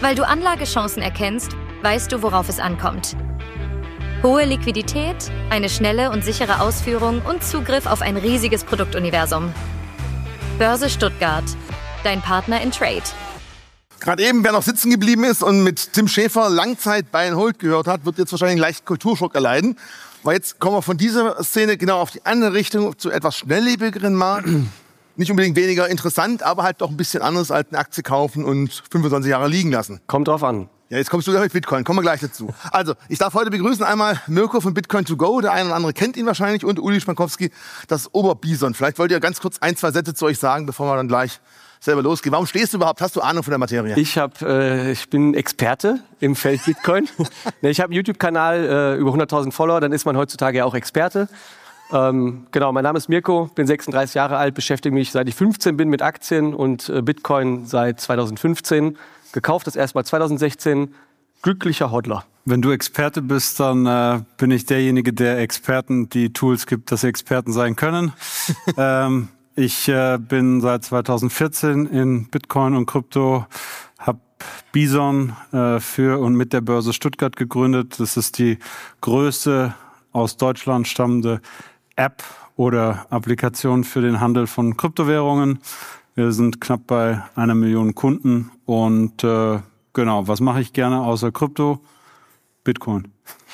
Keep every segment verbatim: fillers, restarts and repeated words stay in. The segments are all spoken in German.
Weil du Anlagechancen erkennst, weißt du, worauf es ankommt. Hohe Liquidität, eine schnelle und sichere Ausführung und Zugriff auf ein riesiges Produktuniversum. Börse Stuttgart, dein Partner in Trade. Gerade eben, wer noch sitzen geblieben ist und mit Tim Schäfer Langzeit Buy and Hold gehört hat, wird jetzt wahrscheinlich einen leichten Kulturschock erleiden. Weil jetzt kommen wir von dieser Szene genau auf die andere Richtung, zu etwas schnelllebigeren Markt. Nicht unbedingt weniger interessant, aber halt doch ein bisschen anders als eine Aktie kaufen und fünfundzwanzig Jahre liegen lassen. Kommt drauf an. Ja, jetzt kommst du mit Bitcoin, kommen wir gleich dazu. Also, ich darf heute begrüßen einmal Mirko von Bitcoin to go, der eine oder andere kennt ihn wahrscheinlich, und Uli Spankowski, das Oberbison. Vielleicht wollt ihr ganz kurz ein, zwei Sätze zu euch sagen, bevor wir dann gleich selber losgehen. Warum stehst du überhaupt? Hast du Ahnung von der Materie? Ich, hab, äh, ich bin Experte im Feld Bitcoin. Ich habe einen YouTube-Kanal, äh, über hunderttausend Follower, dann ist man heutzutage ja auch Experte. Ähm, genau, mein Name ist Mirko, bin sechsunddreißig Jahre alt, beschäftige mich seit ich fünfzehn bin mit Aktien und äh, Bitcoin seit zweitausendfünfzehn. Gekauft das erstmal zweitausendsechzehn. Glücklicher Hodler. Wenn du Experte bist, dann äh, bin ich derjenige, der Experten die Tools gibt, dass sie Experten sein können. ähm, ich äh, bin seit zweitausendvierzehn in Bitcoin und Krypto, habe Bison äh, für und mit der Börse Stuttgart gegründet. Das ist die größte aus Deutschland stammende App oder Applikation für den Handel von Kryptowährungen. Wir sind knapp bei einer Million Kunden und äh, genau, was mache ich gerne außer Krypto? Bitcoin.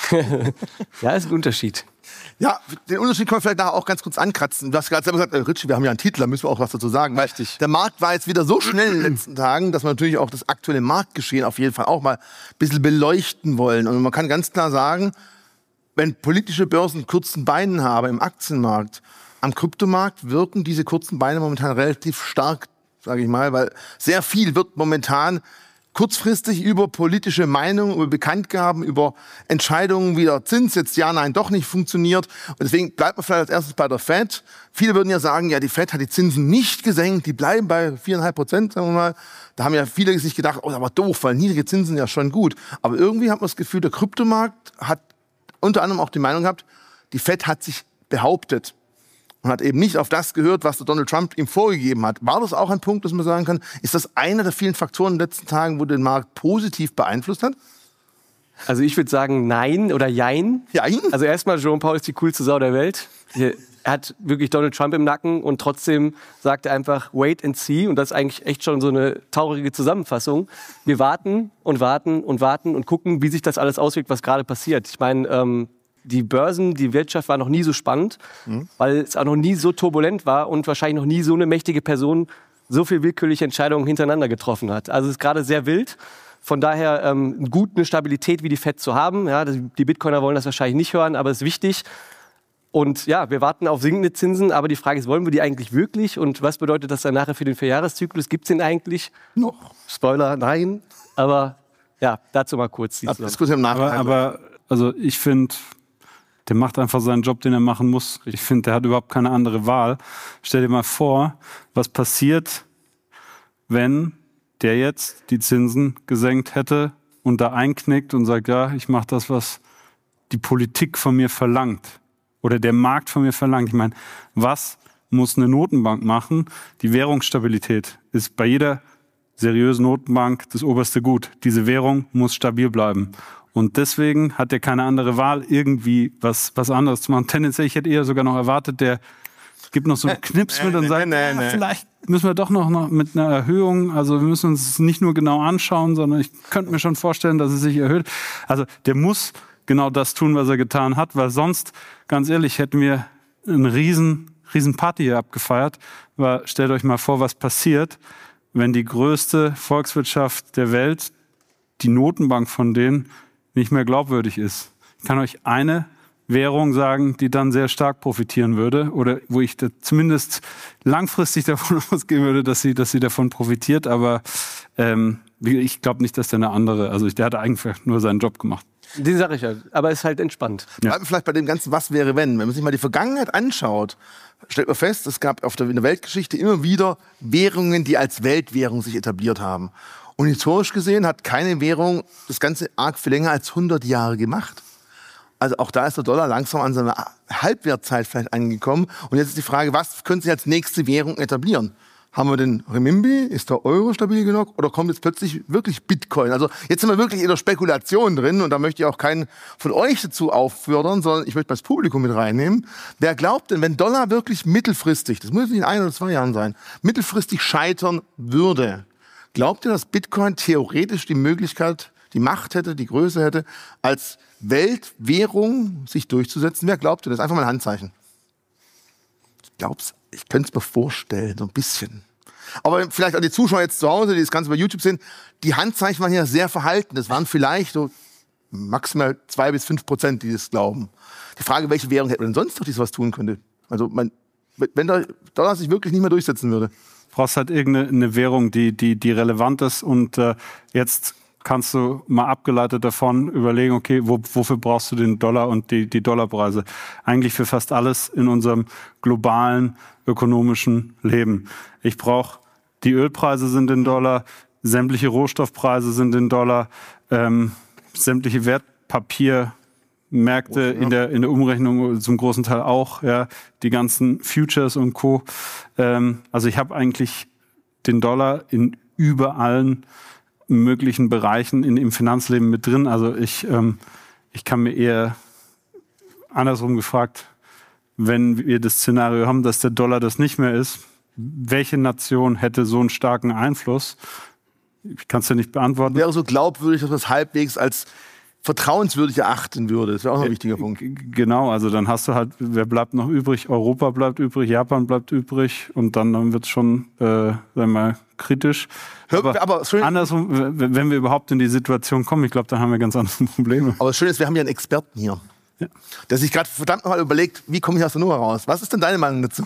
Ja, ist ein Unterschied. Ja, den Unterschied können wir vielleicht nachher auch ganz kurz ankratzen. Du hast gerade selber gesagt, äh, Ritchie, wir haben ja einen Titel, da müssen wir auch was dazu sagen. Weil Richtig. Der Markt war jetzt wieder so schnell in den letzten Tagen, dass wir natürlich auch das aktuelle Marktgeschehen auf jeden Fall auch mal ein bisschen beleuchten wollen. Und man kann ganz klar sagen, wenn politische Börsen kurzen Beinen haben im Aktienmarkt, am Kryptomarkt wirken diese kurzen Beine momentan relativ stark, sage ich mal, weil sehr viel wird momentan kurzfristig über politische Meinungen, über Bekanntgaben, über Entscheidungen, wie der Zins jetzt ja, nein, doch nicht funktioniert. Und deswegen bleibt man vielleicht als erstes bei der Fed. Viele würden ja sagen, ja, die Fed hat die Zinsen nicht gesenkt, die bleiben bei viereinhalb Prozent, sagen wir mal. Da haben ja viele sich gedacht, oh, aber doof, weil niedrige Zinsen sind ja schon gut. Aber irgendwie hat man das Gefühl, der Kryptomarkt hat unter anderem auch die Meinung gehabt, die Fed hat sich behauptet. Und hat eben nicht auf das gehört, was der Donald Trump ihm vorgegeben hat. War das auch ein Punkt, dass man sagen kann, ist das einer der vielen Faktoren in den letzten Tagen, wo den Markt positiv beeinflusst hat? Also ich würde sagen nein oder jein. Jein? Also erstmal, Jerome Powell ist die coolste Sau der Welt. Er hat wirklich Donald Trump im Nacken und trotzdem sagt er einfach wait and see. Und das ist eigentlich echt schon so eine traurige Zusammenfassung. Wir warten und warten und warten und gucken, wie sich das alles auswirkt, was gerade passiert. Ich meine, ähm, die Börsen, die Wirtschaft war noch nie so spannend, mhm. weil es auch noch nie so turbulent war und wahrscheinlich noch nie so eine mächtige Person so viel willkürliche Entscheidungen hintereinander getroffen hat. Also es ist gerade sehr wild. Von daher ähm, gut eine Stabilität wie die Fed zu haben. Ja, die Bitcoiner wollen das wahrscheinlich nicht hören, aber es ist wichtig. Und ja, wir warten auf sinkende Zinsen, aber die Frage ist, wollen wir die eigentlich wirklich? Und was bedeutet das dann nachher für den Vierjahreszyklus? Gibt es den eigentlich? Noch. Spoiler, nein. Aber ja, dazu mal kurz. Die Diskussion aber, aber also ich finde, der macht einfach seinen Job, den er machen muss. Ich finde, der hat überhaupt keine andere Wahl. Stell dir mal vor, was passiert, wenn der jetzt die Zinsen gesenkt hätte und da einknickt und sagt, ja, ich mache das, was die Politik von mir verlangt oder der Markt von mir verlangt. Ich meine, was muss eine Notenbank machen? Die Währungsstabilität ist bei jeder seriösen Notenbank das oberste Gut. Diese Währung muss stabil bleiben. Und deswegen hat er keine andere Wahl, irgendwie was, was anderes zu machen. Tendenziell, ich hätte eher sogar noch erwartet, der gibt noch so einen Knips mit und sagt, nee, nee, nee. Ja, vielleicht müssen wir doch noch, noch mit einer Erhöhung, also wir müssen uns nicht nur genau anschauen, sondern ich könnte mir schon vorstellen, dass es sich erhöht. Also der muss genau das tun, was er getan hat, weil sonst, ganz ehrlich, hätten wir eine riesen, riesen Party hier abgefeiert. Weil stellt euch mal vor, was passiert, wenn die größte Volkswirtschaft der Welt, die Notenbank von denen, nicht mehr glaubwürdig ist. Ich kann euch eine Währung sagen, die dann sehr stark profitieren würde oder wo ich da zumindest langfristig davon ausgehen würde, dass sie, dass sie davon profitiert. Aber ähm, ich glaube nicht, dass der eine andere, also der hat eigentlich nur seinen Job gemacht. Die sage ich ja, aber ist halt entspannt. Ja. Bleiben wir vielleicht bei dem ganzen Was wäre wenn. Wenn man sich mal die Vergangenheit anschaut, stellt man fest, es gab auf der, in der Weltgeschichte immer wieder Währungen, die als Weltwährung sich etabliert haben. Und historisch gesehen hat keine Währung das Ganze arg viel länger als hundert Jahre gemacht. Also auch da ist der Dollar langsam an seiner Halbwertzeit vielleicht angekommen. Und jetzt ist die Frage, was könnte sich als nächste Währung etablieren? Haben wir den Renminbi? Ist der Euro stabil genug? Oder kommt jetzt plötzlich wirklich Bitcoin? Also jetzt sind wir wirklich in der Spekulation drin und da möchte ich auch keinen von euch dazu auffordern, sondern ich möchte das Publikum mit reinnehmen. Wer glaubt denn, wenn Dollar wirklich mittelfristig, das muss nicht in ein oder zwei Jahren sein, mittelfristig scheitern würde, glaubt ihr, dass Bitcoin theoretisch die Möglichkeit, die Macht hätte, die Größe hätte, als Weltwährung sich durchzusetzen? Wer glaubt ihr das? Einfach mal ein Handzeichen. Ich glaub's. Ich könnte es mir vorstellen, so ein bisschen. Aber vielleicht auch die Zuschauer jetzt zu Hause, die das Ganze bei YouTube sehen, die Handzeichen waren hier sehr verhalten. Das waren vielleicht so maximal zwei bis fünf Prozent, die das glauben. Die Frage, welche Währung hätte man denn sonst noch, die sowas tun könnte? Also, man, wenn der Dollar sich wirklich nicht mehr durchsetzen würde. Du brauchst halt irgendeine Währung, die, die, die relevant ist und äh, jetzt kannst du mal abgeleitet davon überlegen, okay, wo, wofür brauchst du den Dollar und die, die Dollarpreise? Eigentlich für fast alles in unserem globalen ökonomischen Leben. Ich brauche, die Ölpreise sind in Dollar, sämtliche Rohstoffpreise sind in Dollar, ähm, sämtliche Wertpapiermärkte in der, in der Umrechnung zum großen Teil auch, ja, die ganzen Futures und Co. Ähm, also ich habe eigentlich den Dollar in überallen möglichen Bereichen in, im Finanzleben mit drin. Also ich, ähm, ich kann mir eher andersrum gefragt, wenn wir das Szenario haben, dass der Dollar das nicht mehr ist, welche Nation hätte so einen starken Einfluss? Ich kann es ja nicht beantworten. Wäre so glaubwürdig, dass man es halbwegs als vertrauenswürdig erachten würde. Das wäre auch ein wichtiger Punkt. Genau, also dann hast du halt, wer bleibt noch übrig? Europa bleibt übrig, Japan bleibt übrig und dann, dann wird es schon, äh, sagen wir mal, kritisch. Hör, aber aber schön, andersrum, wenn wir überhaupt in die Situation kommen, ich glaube, dann haben wir ganz andere Probleme. Aber das Schöne ist, wir haben ja einen Experten hier, ja, der sich gerade verdammt nochmal überlegt, wie komme ich aus der Nummer raus? Was ist denn deine Meinung dazu?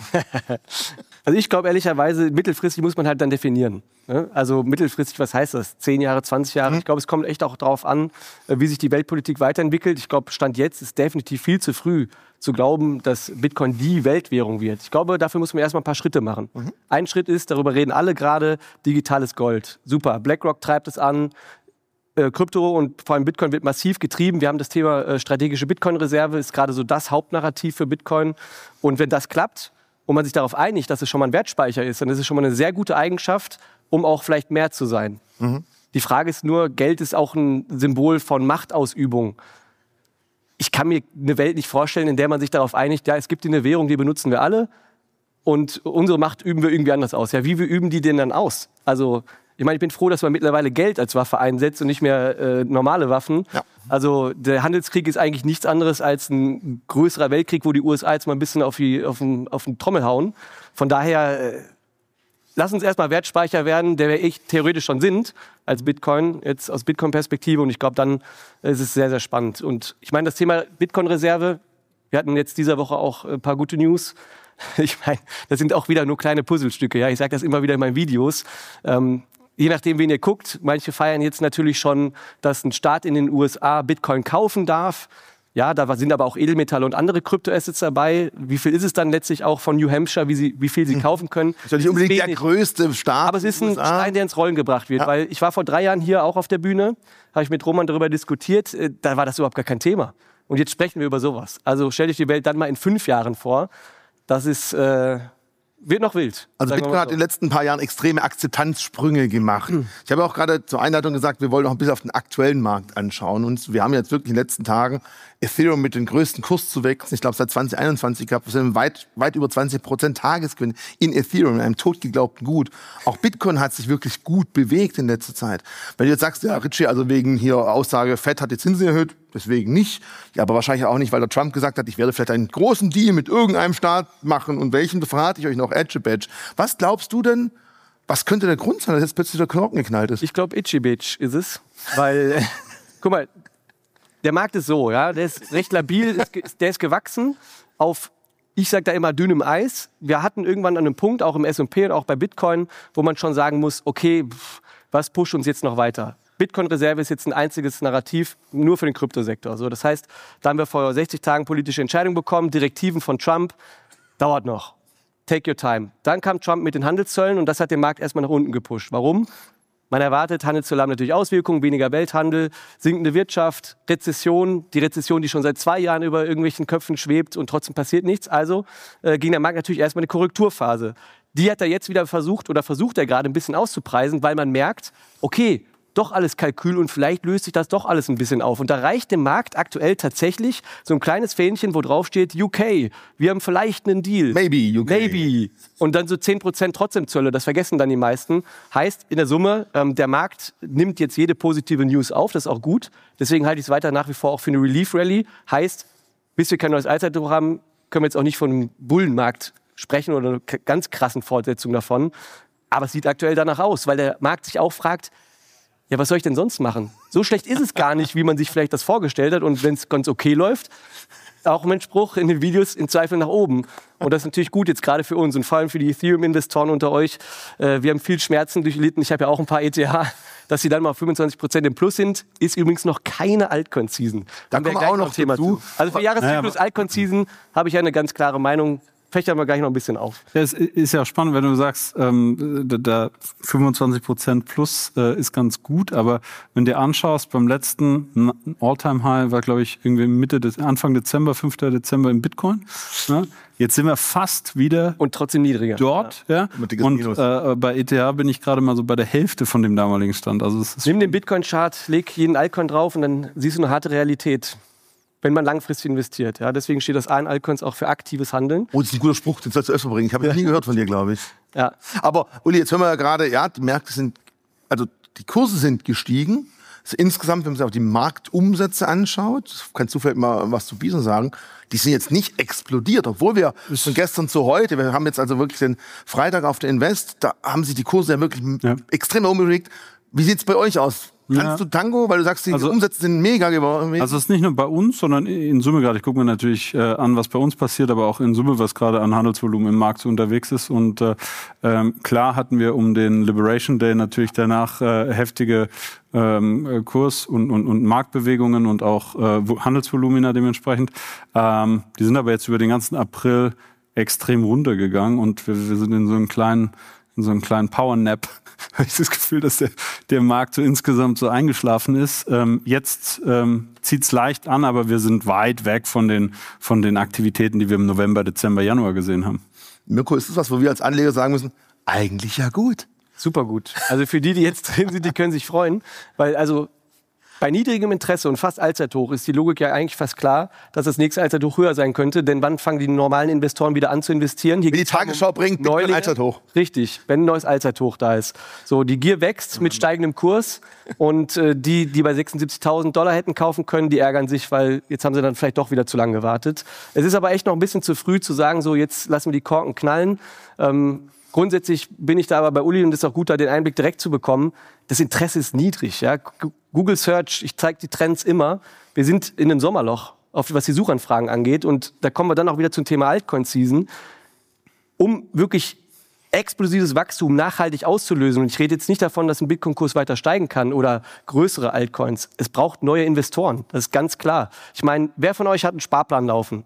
Also ich glaube ehrlicherweise, mittelfristig muss man halt dann definieren. Ne? Also mittelfristig, was heißt das? Zehn Jahre, zwanzig Jahre? Mhm. Ich glaube, es kommt echt auch darauf an, wie sich die Weltpolitik weiterentwickelt. Ich glaube, Stand jetzt ist definitiv viel zu früh zu glauben, dass Bitcoin die Weltwährung wird. Ich glaube, dafür muss man erstmal ein paar Schritte machen. Mhm. Ein Schritt ist, darüber reden alle gerade, digitales Gold. Super, BlackRock treibt es an. Äh, Krypto und vor allem Bitcoin wird massiv getrieben. Wir haben das Thema äh, strategische Bitcoin-Reserve, ist gerade so das Hauptnarrativ für Bitcoin. Und wenn das klappt und man sich darauf einigt, dass es schon mal ein Wertspeicher ist, dann ist es schon mal eine sehr gute Eigenschaft, um auch vielleicht mehr zu sein. Mhm. Die Frage ist nur, Geld ist auch ein Symbol von Machtausübung. Ich kann mir eine Welt nicht vorstellen, in der man sich darauf einigt, ja, es gibt eine Währung, die benutzen wir alle und unsere Macht üben wir irgendwie anders aus. Ja, wie wir üben die denn dann aus? Also, ich meine, ich bin froh, dass man mittlerweile Geld als Waffe einsetzt und nicht mehr äh, normale Waffen. Ja. Also der Handelskrieg ist eigentlich nichts anderes als ein größerer Weltkrieg, wo die U S A jetzt mal ein bisschen auf die auf den, auf den Trommel hauen. Von daher, äh, lass uns erstmal Wertspeicher werden, der wir echt theoretisch schon sind, als Bitcoin, jetzt aus Bitcoin-Perspektive. Und ich glaube, dann ist es sehr, sehr spannend. Und ich meine, das Thema Bitcoin-Reserve, wir hatten jetzt dieser Woche auch ein paar gute News. Ich meine, das sind auch wieder nur kleine Puzzlestücke. Ja? Ich sage das immer wieder in meinen Videos. Ähm, Je nachdem, wen ihr guckt, manche feiern jetzt natürlich schon, dass ein Staat in den U S A Bitcoin kaufen darf. Ja, da sind aber auch Edelmetalle und andere Kryptoassets dabei. Wie viel ist es dann letztlich auch von New Hampshire, wie, sie, wie viel sie kaufen können? Das ist ja nicht unbedingt der größte Staat. Aber es ist ein Stein, der ins Rollen gebracht wird. Ja. Weil ich war vor drei Jahren hier auch auf der Bühne, habe ich mit Roman darüber diskutiert. Da war das überhaupt gar kein Thema. Und jetzt sprechen wir über sowas. Also stellt euch die Welt dann mal in fünf Jahren vor. Das ist... Äh, Wird noch wild. Also Bitcoin hat in den letzten paar Jahren extreme Akzeptanzsprünge gemacht. Mhm. Ich habe auch gerade zur Einleitung gesagt, wir wollen noch ein bisschen auf den aktuellen Markt anschauen. Und wir haben jetzt wirklich in den letzten Tagen Ethereum mit den größten Kurszuwächsen, ich glaube seit zwanzig einundzwanzig gehabt, wir sind weit, weit über zwanzig Prozent Tagesgewinn in Ethereum, in einem totgeglaubten Gut. Auch Bitcoin hat sich wirklich gut bewegt in letzter Zeit. Wenn du jetzt sagst, ja Richie, also wegen hier Aussage, Fed hat die Zinsen erhöht, deswegen nicht. Ja, aber wahrscheinlich auch nicht, weil der Trump gesagt hat, ich werde vielleicht einen großen Deal mit irgendeinem Staat machen und welchen, das verrate ich euch noch, Edge Badge. Was glaubst du denn, was könnte der Grund sein, dass jetzt plötzlich der Knochen geknallt ist? Ich glaube, Itchy Bitch ist es, weil, guck mal, der Markt ist so, ja, der ist recht labil, der ist gewachsen auf, ich sage da immer, dünnem Eis. Wir hatten irgendwann an einem Punkt, auch im S und P und auch bei Bitcoin, wo man schon sagen muss, okay, pff, was pusht uns jetzt noch weiter? Bitcoin-Reserve ist jetzt ein einziges Narrativ nur für den Kryptosektor. So, das heißt, da haben wir vor sechzig Tagen politische Entscheidungen bekommen, Direktiven von Trump, dauert noch. Take your time. Dann kam Trump mit den Handelszöllen und das hat den Markt erstmal nach unten gepusht. Warum? Man erwartet, Handelszölle haben natürlich Auswirkungen, weniger Welthandel, sinkende Wirtschaft, Rezession, die Rezession, die schon seit zwei Jahren über irgendwelchen Köpfen schwebt und trotzdem passiert nichts. Also äh, ging der Markt natürlich erstmal in eine Korrekturphase. Die hat er jetzt wieder versucht oder versucht er gerade ein bisschen auszupreisen, weil man merkt, okay, doch alles Kalkül und vielleicht löst sich das doch alles ein bisschen auf. Und da reicht dem Markt aktuell tatsächlich so ein kleines Fähnchen, wo drauf steht U K, wir haben vielleicht einen Deal. Maybe U K. Maybe. Und dann so zehn Prozent trotzdem Zölle, das vergessen dann die meisten. Heißt in der Summe, ähm, der Markt nimmt jetzt jede positive News auf, das ist auch gut. Deswegen halte ich es weiter nach wie vor auch für eine Relief-Rally. Heißt, bis wir kein neues Allzeithoch haben, können wir jetzt auch nicht von einem Bullenmarkt sprechen oder einer ganz krassen Fortsetzung davon. Aber es sieht aktuell danach aus, weil der Markt sich auch fragt, ja, was soll ich denn sonst machen? So schlecht ist es gar nicht, wie man sich vielleicht das vorgestellt hat. Und wenn es ganz okay läuft, auch mein Spruch in den Videos, im Zweifel nach oben. Und das ist natürlich gut jetzt gerade für uns und vor allem für die Ethereum-Investoren unter euch. Äh, wir haben viel Schmerzen durchlitten. Ich habe ja auch ein paar E T H. Dass sie dann mal fünfundzwanzig Prozent im Plus sind, ist übrigens noch keine Altcoin-Season. Da kommen wir auch noch Thema zu. Also für Jahreszyklus naja, Altcoin-Season habe ich eine ganz klare Meinung. Fechtern wir gleich noch ein bisschen auf. Es ist ja spannend, wenn du sagst, ähm, da fünfundzwanzig Prozent plus äh, ist ganz gut, aber wenn du dir anschaust, beim letzten All-Time-High war, glaube ich, irgendwie Mitte des, Anfang Dezember, fünften Dezember im Bitcoin. Ne? Jetzt sind wir fast wieder und trotzdem niedriger dort. Ja. Ja? Und äh, bei E T H bin ich gerade mal so bei der Hälfte von dem damaligen Stand. Also es ist Nimm den Bitcoin-Chart, leg jeden Altcoin drauf und dann siehst du eine harte Realität. Wenn man langfristig investiert. Ja, deswegen steht das A in Altcoins auch für aktives Handeln. Oh, das ist ein guter Spruch, den sollst du öfter bringen. Ich habe ihn nie gehört von dir, glaube ich. Ja. Aber Uli, jetzt hören wir ja gerade, ja, die Märkte sind, also die Kurse sind gestiegen. Also insgesamt, wenn man sich auch die Marktumsätze anschaut, kannst du vielleicht mal was zu Bison sagen, die sind jetzt nicht explodiert, obwohl wir von gestern zu heute, wir haben jetzt also wirklich den Freitag auf der Invest, da haben sich die Kurse ja wirklich ja. extrem umgelegt. Wie sieht's bei euch aus? Kannst ja. du Tango, weil du sagst, die also, Umsätze sind mega geworden? Also es ist nicht nur bei uns, sondern in Summe gerade. Ich gucke mir natürlich äh, an, was bei uns passiert, aber auch in Summe, was gerade an Handelsvolumen im Markt so unterwegs ist. Und äh, ähm, klar hatten wir um den Liberation Day natürlich danach äh, heftige ähm, Kurs- und, und, und Marktbewegungen und auch äh, Handelsvolumina dementsprechend. Ähm, die sind aber jetzt über den ganzen April extrem runtergegangen und wir, wir sind in so einem kleinen, in so einem kleinen Power-Nap. Habe ich das Gefühl, dass der, der Markt so insgesamt so eingeschlafen ist. Ähm, jetzt ähm, zieht es leicht an, aber wir sind weit weg von den, von den Aktivitäten, die wir im November, Dezember, Januar gesehen haben. Mirko, ist das was, wo wir als Anleger sagen müssen, eigentlich ja gut? Super gut. Also für die, die jetzt drin sind, die können sich freuen. Weil also bei niedrigem Interesse und fast Allzeithoch ist die Logik ja eigentlich fast klar, dass das nächste Allzeithoch höher sein könnte. Denn wann fangen die normalen Investoren wieder an zu investieren? Hier wenn die Tagesschau bringt, Bitcoin ein Allzeithoch. Richtig, wenn ein neues Allzeithoch da ist. So, die Gier wächst mit steigendem Kurs. Und äh, die, die bei sechsundsiebzigtausend Dollar hätten kaufen können, die ärgern sich, weil jetzt haben sie dann vielleicht doch wieder zu lange gewartet. Es ist aber echt noch ein bisschen zu früh zu sagen, so jetzt lassen wir die Korken knallen. Ähm, Grundsätzlich bin ich da aber bei Uli und es ist auch gut, da den Einblick direkt zu bekommen. Das Interesse ist niedrig. Ja? Google Search, ich zeige die Trends immer. Wir sind in einem Sommerloch, auf, was die Suchanfragen angeht. Und da kommen wir dann auch wieder zum Thema Altcoin-Season. Um wirklich explosives Wachstum nachhaltig auszulösen, und ich rede jetzt nicht davon, dass ein Bitcoin-Kurs weiter steigen kann oder größere Altcoins. Es braucht neue Investoren, das ist ganz klar. Ich meine, wer von euch hat einen Sparplan laufen?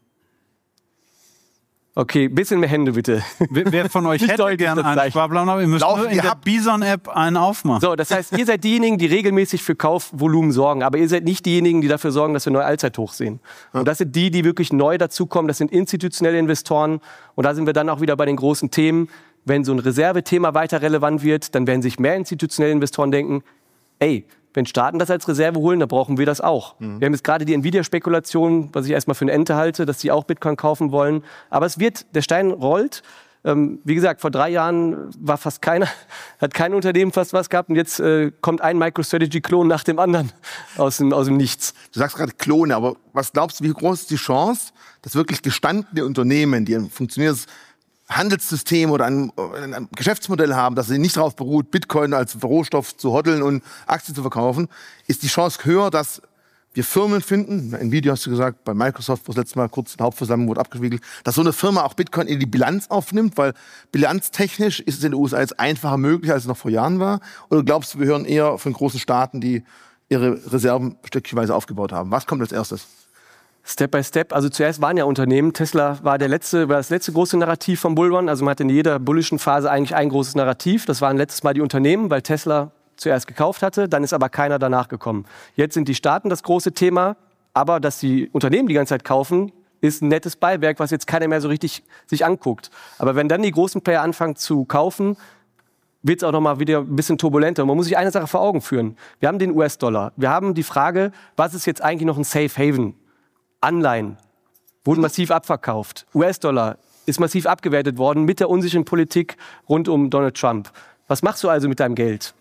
Okay, bisschen mehr Hände bitte. Wer, wer von euch hätte gerne einen Sparplan, aber ihr müsst nur in der Bison-App einen aufmachen. So, das heißt, ihr seid diejenigen, die regelmäßig für Kaufvolumen sorgen, aber ihr seid nicht diejenigen, die dafür sorgen, dass wir neue Allzeithoch sehen. Und das sind die, die wirklich neu dazukommen, das sind institutionelle Investoren. Und da sind wir dann auch wieder bei den großen Themen. Wenn so ein Reservethema weiter relevant wird, dann werden sich mehr institutionelle Investoren denken, ey, wenn Staaten das als Reserve holen, dann brauchen wir das auch. Mhm. Wir haben jetzt gerade die Nvidia-Spekulation, was ich erstmal für eine Ente halte, dass die auch Bitcoin kaufen wollen. Aber es wird, der Stein rollt. Ähm, wie gesagt, vor drei Jahren war fast keiner, hat kein Unternehmen fast was gehabt und jetzt äh, kommt ein MicroStrategy-Klon nach dem anderen aus dem, aus dem Nichts. Du sagst gerade Klone, aber was glaubst du, wie groß ist die Chance, dass wirklich gestandene Unternehmen, die ein funktionierendes Handelssystem oder ein, ein Geschäftsmodell haben, das nicht darauf beruht, Bitcoin als Rohstoff zu hoddeln und Aktien zu verkaufen, ist die Chance höher, dass wir Firmen finden, Nvidia hast du gesagt, bei Microsoft, wo das letzte Mal kurz in der Hauptversammlung wurde abgewickelt, dass so eine Firma auch Bitcoin in die Bilanz aufnimmt, weil bilanztechnisch ist es in den U S A jetzt einfacher möglich, als es noch vor Jahren war? Oder glaubst du, wir hören eher von großen Staaten, die ihre Reserven stückchenweise aufgebaut haben? Was kommt als erstes? Step by Step. Also zuerst waren ja Unternehmen. Tesla war, der letzte, war das letzte große Narrativ vom Bullrun. Also man hat in jeder bullischen Phase eigentlich ein großes Narrativ. Das waren letztes Mal die Unternehmen, weil Tesla zuerst gekauft hatte. Dann ist aber keiner danach gekommen. Jetzt sind die Staaten das große Thema. Aber dass die Unternehmen die ganze Zeit kaufen, ist ein nettes Beiwerk, was jetzt keiner mehr so richtig sich anguckt. Aber wenn dann die großen Player anfangen zu kaufen, wird es auch noch mal wieder ein bisschen turbulenter. Und man muss sich eine Sache vor Augen führen. Wir haben den U S-Dollar. Wir haben die Frage, was ist jetzt eigentlich noch ein Safe Haven? Anleihen wurden massiv abverkauft. U S-Dollar ist massiv abgewertet worden mit der unsicheren Politik rund um Donald Trump. Was machst du also mit deinem Geld?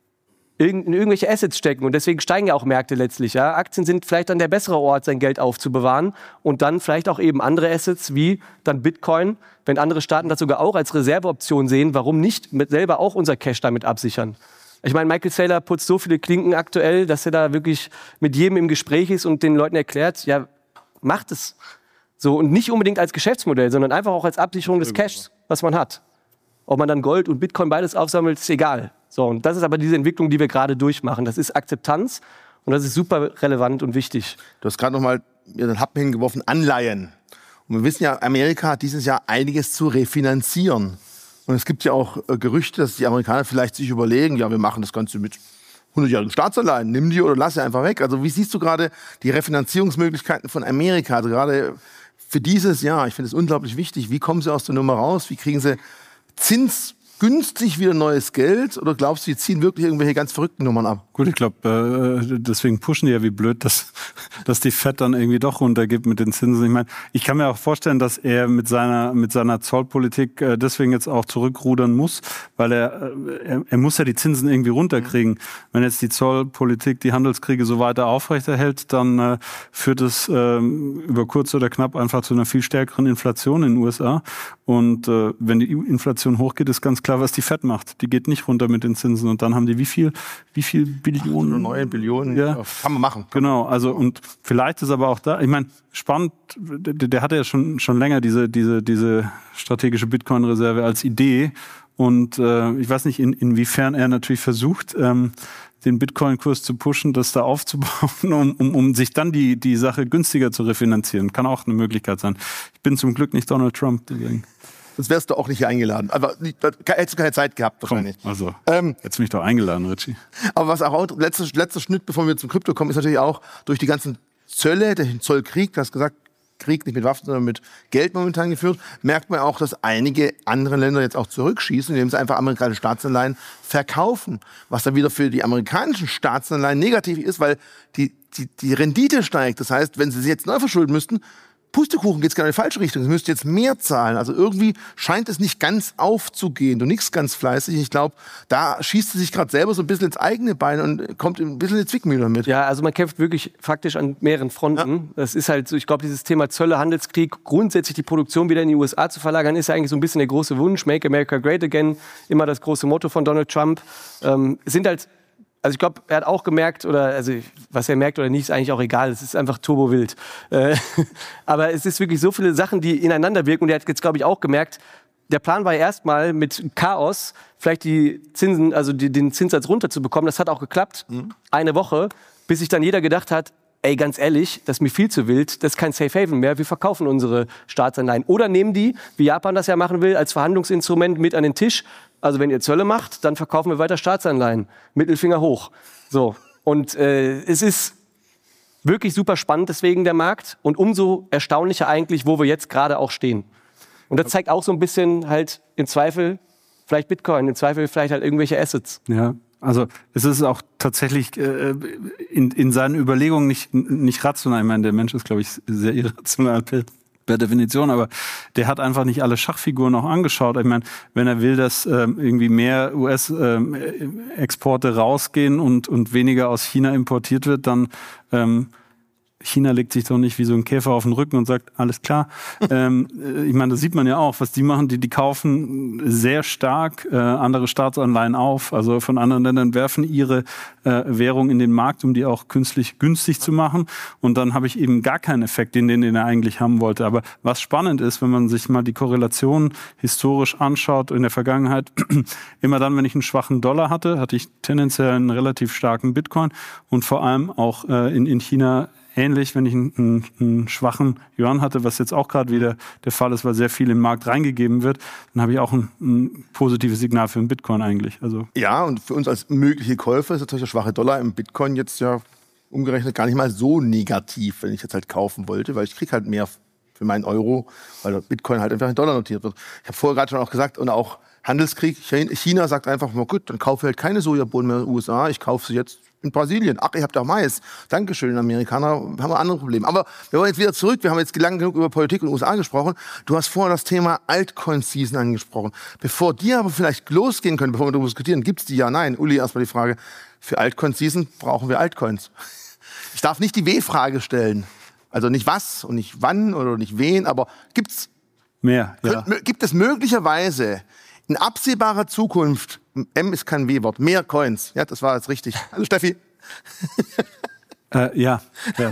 In irgendwelche Assets stecken. Und deswegen steigen ja auch Märkte letztlich. Ja? Aktien sind vielleicht dann der bessere Ort, sein Geld aufzubewahren. Und dann vielleicht auch eben andere Assets wie dann Bitcoin. Wenn andere Staaten das sogar auch als Reserveoption sehen, warum nicht mit selber auch unser Cash damit absichern? Ich meine, Michael Saylor putzt so viele Klinken aktuell, dass er da wirklich mit jedem im Gespräch ist und den Leuten erklärt, ja, macht es. So, und nicht unbedingt als Geschäftsmodell, sondern einfach auch als Absicherung des Cashs, was man hat. Ob man dann Gold und Bitcoin beides aufsammelt, ist egal. So, und das ist aber diese Entwicklung, die wir gerade durchmachen. Das ist Akzeptanz und das ist super relevant und wichtig. Du hast gerade noch mal den Happen hingeworfen, Anleihen. Und wir wissen ja, Amerika hat dieses Jahr einiges zu refinanzieren. Und es gibt ja auch äh, Gerüchte, dass die Amerikaner vielleicht sich überlegen, ja, wir machen das Ganze mit hundertjährigen Staatsanleihen, nimm die oder lass sie einfach weg. Also wie siehst du gerade die Refinanzierungsmöglichkeiten von Amerika? Also gerade für dieses Jahr, ich finde es unglaublich wichtig. Wie kommen sie aus der Nummer raus? Wie kriegen sie zinsgünstig wieder neues Geld? Oder glaubst du, die ziehen wirklich irgendwelche ganz verrückten Nummern ab? Gut, ich glaube, äh, deswegen pushen die ja wie blöd, dass, dass die Fed dann irgendwie doch runtergibt mit den Zinsen. Ich meine, ich kann mir auch vorstellen, dass er mit seiner, mit seiner Zollpolitik äh, deswegen jetzt auch zurückrudern muss, weil er, äh, er, er muss ja die Zinsen irgendwie runterkriegen. Mhm. Wenn jetzt die Zollpolitik die Handelskriege so weiter aufrechterhält, dann äh, führt es äh, über kurz oder knapp einfach zu einer viel stärkeren Inflation in den U S A. Und äh, wenn die Inflation hochgeht, ist ganz klar, was die Fed macht. Die geht nicht runter mit den Zinsen. Und dann haben die wie viel, wie viel Billionen? Neue Billionen. Ja. Kann man machen. Genau. Also, und vielleicht ist aber auch da, ich meine, spannend, der, der hatte ja schon, schon länger diese, diese, diese strategische Bitcoin-Reserve als Idee. Und äh, ich weiß nicht, in, inwiefern er natürlich versucht, ähm, den Bitcoin-Kurs zu pushen, das da aufzubauen, um, um, um sich dann die, die Sache günstiger zu refinanzieren. Kann auch eine Möglichkeit sein. Ich bin zum Glück nicht Donald Trump. Deswegen. Sonst wärst du auch nicht hier eingeladen. Aber hättest du keine Zeit gehabt wahrscheinlich. Komm, also, ähm, hättest mich doch eingeladen, Richie. Aber was auch, letzter, letzter Schnitt, bevor wir zum Krypto kommen, ist natürlich auch durch die ganzen Zölle, den Zollkrieg, du hast gesagt, Krieg nicht mit Waffen, sondern mit Geld momentan geführt, merkt man auch, dass einige andere Länder jetzt auch zurückschießen, indem sie einfach amerikanische Staatsanleihen verkaufen. Was dann wieder für die amerikanischen Staatsanleihen negativ ist, weil die, die, die Rendite steigt. Das heißt, wenn sie sich jetzt neu verschulden müssten, Pustekuchen, geht es genau in die falsche Richtung. Sie müssten jetzt mehr zahlen. Also irgendwie scheint es nicht ganz aufzugehen. Du nickst ganz fleißig. Ich glaube, da schießt sie sich gerade selber so ein bisschen ins eigene Bein und kommt ein bisschen in die Zwickmühle damit. Ja, also man kämpft wirklich faktisch an mehreren Fronten. Ja. Das ist halt so, ich glaube, dieses Thema Zölle, Handelskrieg, grundsätzlich die Produktion wieder in die U S A zu verlagern, ist ja eigentlich so ein bisschen der große Wunsch. Make America Great Again, immer das große Motto von Donald Trump. Ähm, sind halt Also ich glaube, er hat auch gemerkt, oder also was er merkt oder nicht, ist eigentlich auch egal. Es ist einfach turbowild. Äh, aber es ist wirklich so viele Sachen, die ineinander wirken. Und er hat jetzt, glaube ich, auch gemerkt, der Plan war erstmal mit Chaos vielleicht die Zinsen, also die, den Zinssatz runterzubekommen. Das hat auch geklappt. Mhm. Eine Woche, bis sich dann jeder gedacht hat, ey, ganz ehrlich, das ist mir viel zu wild, das ist kein Safe Haven mehr, wir verkaufen unsere Staatsanleihen. Oder nehmen die, wie Japan das ja machen will, als Verhandlungsinstrument mit an den Tisch. Also wenn ihr Zölle macht, dann verkaufen wir weiter Staatsanleihen. Mittelfinger hoch. So. Und äh, es ist wirklich super spannend deswegen der Markt und umso erstaunlicher eigentlich, wo wir jetzt gerade auch stehen. Und das zeigt auch so ein bisschen halt im Zweifel vielleicht Bitcoin, im Zweifel vielleicht halt irgendwelche Assets. Ja. Also es ist auch tatsächlich äh, in, in seinen Überlegungen nicht, nicht rational. Ich meine, der Mensch ist, glaube ich, sehr irrational per, per Definition, aber der hat einfach nicht alle Schachfiguren auch angeschaut. Ich meine, wenn er will, dass ähm, irgendwie mehr U S-Exporte ähm, rausgehen und, und weniger aus China importiert wird, dann ähm, China legt sich doch nicht wie so ein Käfer auf den Rücken und sagt, alles klar. ähm, ich meine, das sieht man ja auch, was die machen. Die, die kaufen sehr stark äh, andere Staatsanleihen auf. Also von anderen Ländern werfen ihre äh, Währung in den Markt, um die auch künstlich günstig zu machen. Und dann habe ich eben gar keinen Effekt, den, den er eigentlich haben wollte. Aber was spannend ist, wenn man sich mal die Korrelation historisch anschaut in der Vergangenheit, immer dann, wenn ich einen schwachen Dollar hatte, hatte ich tendenziell einen relativ starken Bitcoin und vor allem auch äh, in, in China ähnlich, wenn ich einen, einen, einen schwachen Yuan hatte, was jetzt auch gerade wieder der Fall ist, weil sehr viel im Markt reingegeben wird, dann habe ich auch ein, ein positives Signal für den Bitcoin eigentlich. Also ja, und für uns als mögliche Käufer ist natürlich der schwache Dollar im Bitcoin jetzt ja umgerechnet gar nicht mal so negativ, wenn ich jetzt halt kaufen wollte, weil ich kriege halt mehr für meinen Euro, weil der Bitcoin halt einfach in Dollar notiert wird. Ich habe vorher gerade schon auch gesagt, und auch Handelskrieg, China sagt einfach mal, gut, dann kaufe ich halt keine Sojabohnen mehr in den U S A, ich kaufe sie jetzt in Brasilien. Ach, ihr habt auch Mais. Dankeschön, Amerikaner, haben wir andere Probleme. Aber wir wollen jetzt wieder zurück, wir haben jetzt lang genug über Politik und U S A gesprochen. Du hast vorher das Thema Altcoin-Season angesprochen. Bevor die aber vielleicht losgehen können, bevor wir darüber diskutieren, gibt es die ja, nein? Uli, erstmal die Frage, für Altcoin-Season brauchen wir Altcoins. Ich darf nicht die W-Frage stellen. Also nicht was und nicht wann oder nicht wen, aber gibt's mehr? Ja. Könnt, gibt es möglicherweise in absehbarer Zukunft, M ist kein W-Wort, mehr Coins? Ja, das war jetzt richtig. Hallo Steffi. äh, ja, ja.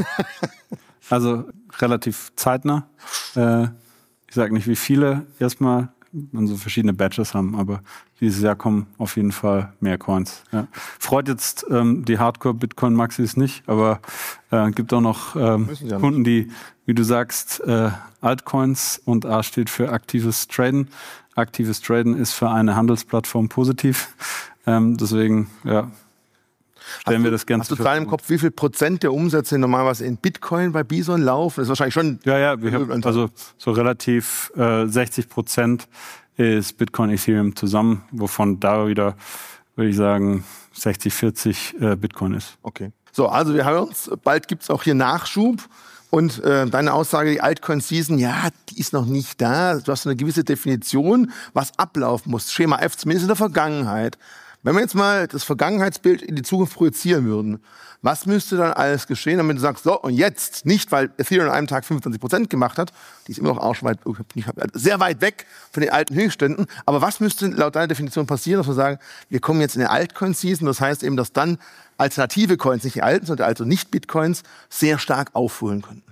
Also relativ zeitnah. Äh, ich sage nicht, wie viele erstmal, man so verschiedene Batches haben, aber dieses Jahr kommen auf jeden Fall mehr Coins. Ja. Freut jetzt ähm, die Hardcore-Bitcoin-Maxis nicht, aber äh, gibt auch noch ähm, Kunden, die, wie du sagst, äh, Altcoins und A steht für aktives Traden. Aktives Traden ist für eine Handelsplattform positiv. Ähm, deswegen, ja, stellen wir das gerne zur Verfügung. Hast du Zahlen im Kopf, wie viel Prozent der Umsätze normalerweise in Bitcoin bei Bison laufen? Das ist wahrscheinlich schon... Ja, ja, wir haben also so relativ äh, sechzig Prozent ist Bitcoin, Ethereum zusammen, wovon da wieder, würde ich sagen, sechzig, vierzig äh, Bitcoin ist. Okay. So, also wir haben uns, bald gibt es auch hier Nachschub. Und äh, deine Aussage, die Altcoin-Season, ja, die ist noch nicht da. Du hast eine gewisse Definition, was ablaufen muss. Schema F, zumindest in der Vergangenheit. Wenn wir jetzt mal das Vergangenheitsbild in die Zukunft projizieren würden, was müsste dann alles geschehen, damit du sagst, so, und jetzt, nicht weil Ethereum an einem Tag fünfundzwanzig Prozent gemacht hat, die ist immer noch arschweit, sehr weit weg von den alten Höchstständen, aber was müsste laut deiner Definition passieren, dass wir sagen, wir kommen jetzt in eine Altcoin-Season, das heißt eben, dass dann alternative Coins, nicht die alten, sondern also nicht Bitcoins, sehr stark aufholen könnten?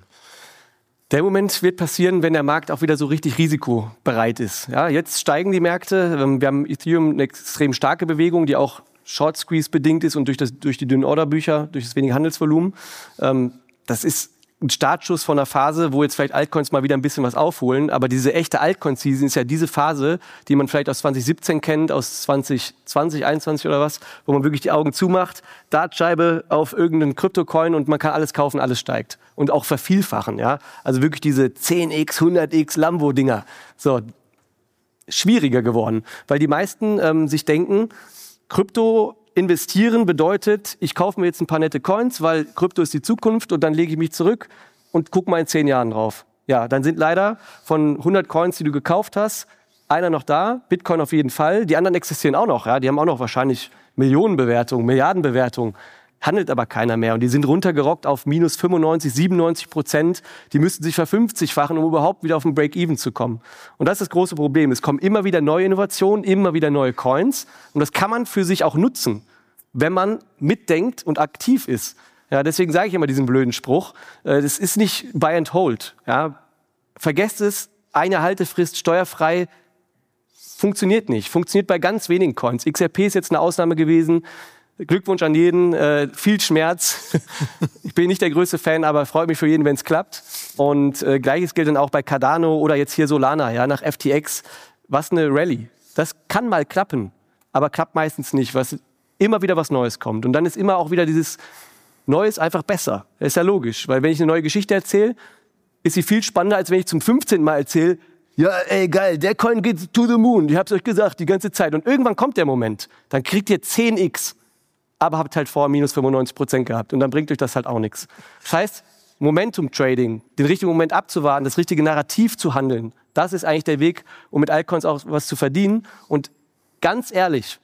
Der Moment wird passieren, wenn der Markt auch wieder so richtig risikobereit ist. Ja, jetzt steigen die Märkte. Wir haben Ethereum eine extrem starke Bewegung, die auch Short Squeeze bedingt ist und durch, das, durch die dünnen Orderbücher, durch das wenige Handelsvolumen. Ähm, das ist ein Startschuss von einer Phase, wo jetzt vielleicht Altcoins mal wieder ein bisschen was aufholen. Aber diese echte Altcoin-Season ist ja diese Phase, die man vielleicht aus zwanzig siebzehn kennt, aus zwanzig zwanzig, einundzwanzig oder was, wo man wirklich die Augen zumacht, Dartscheibe auf irgendeinen Kryptocoin und man kann alles kaufen, alles steigt. Und auch vervielfachen, ja. Also wirklich diese zehn x, hundert x Lambo-Dinger. So, schwieriger geworden. Weil die meisten ähm, sich denken, Krypto investieren bedeutet, ich kaufe mir jetzt ein paar nette Coins, weil Krypto ist die Zukunft und dann lege ich mich zurück und gucke mal in zehn Jahren drauf. Ja, dann sind leider von hundert Coins, die du gekauft hast, einer noch da, Bitcoin auf jeden Fall. Die anderen existieren auch noch, ja, die haben auch noch wahrscheinlich Millionenbewertungen, Milliardenbewertungen. Handelt aber keiner mehr und die sind runtergerockt auf minus fünfundneunzig, siebenundneunzig Prozent. Die müssten sich verfünfzigfachen, um überhaupt wieder auf ein Break-Even zu kommen. Und das ist das große Problem. Es kommen immer wieder neue Innovationen, immer wieder neue Coins und das kann man für sich auch nutzen, wenn man mitdenkt und aktiv ist. Ja, deswegen sage ich immer diesen blöden Spruch, äh, das ist nicht Buy and Hold. Ja. Vergesst es, eine Haltefrist steuerfrei funktioniert nicht. Funktioniert bei ganz wenigen Coins. X R P ist jetzt eine Ausnahme gewesen. Glückwunsch an jeden, äh, viel Schmerz. Ich bin nicht der größte Fan, aber freut mich für jeden, wenn es klappt. Und äh, Gleiches gilt dann auch bei Cardano oder jetzt hier Solana, ja, nach F T X. Was eine Rallye. Das kann mal klappen, aber klappt meistens nicht, was immer wieder was Neues kommt. Und dann ist immer auch wieder dieses Neues einfach besser. Das ist ja logisch, weil wenn ich eine neue Geschichte erzähle, ist sie viel spannender, als wenn ich zum fünfzehnten Mal erzähle, ja, ey, geil, der Coin geht to the moon. Ich hab's euch gesagt, die ganze Zeit. Und irgendwann kommt der Moment, dann kriegt ihr zehn x. Aber habt halt vorher minus fünfundneunzig Prozent gehabt. Und dann bringt euch das halt auch nichts. Das heißt, Momentum-Trading, den richtigen Moment abzuwarten, das richtige Narrativ zu handeln, das ist eigentlich der Weg, um mit Altcoins auch was zu verdienen. Und ganz ehrlich,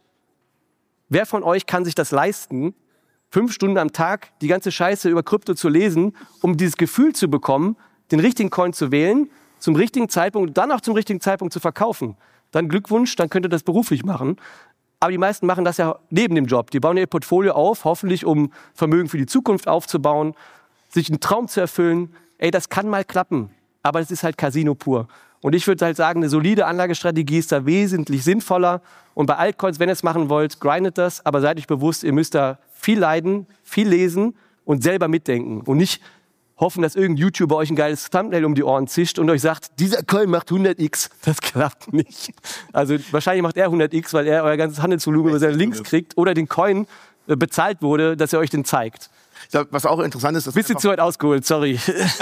wer von euch kann sich das leisten, fünf Stunden am Tag die ganze Scheiße über Krypto zu lesen, um dieses Gefühl zu bekommen, den richtigen Coin zu wählen, zum richtigen Zeitpunkt und dann auch zum richtigen Zeitpunkt zu verkaufen? Dann Glückwunsch, dann könnt ihr das beruflich machen. Aber die meisten machen das ja neben dem Job. Die bauen ihr Portfolio auf, hoffentlich um Vermögen für die Zukunft aufzubauen, sich einen Traum zu erfüllen. Ey, das kann mal klappen, aber das ist halt Casino pur. Und ich würde halt sagen, eine solide Anlagestrategie ist da wesentlich sinnvoller. Und bei Altcoins, wenn ihr es machen wollt, grindet das. Aber seid euch bewusst, ihr müsst da viel leiden, viel lesen und selber mitdenken. Und nicht hoffen, dass irgendein YouTuber euch ein geiles Thumbnail um die Ohren zischt und euch sagt, dieser Coin macht hundert x. Das klappt nicht. Also wahrscheinlich macht er hundert x, weil er euer ganzes Handelsvolumen über seine Links kriegt oder den Coin bezahlt wurde, dass er euch den zeigt. Ich glaub, was auch interessant ist, dass bisschen zu weit ausgeholt, sorry.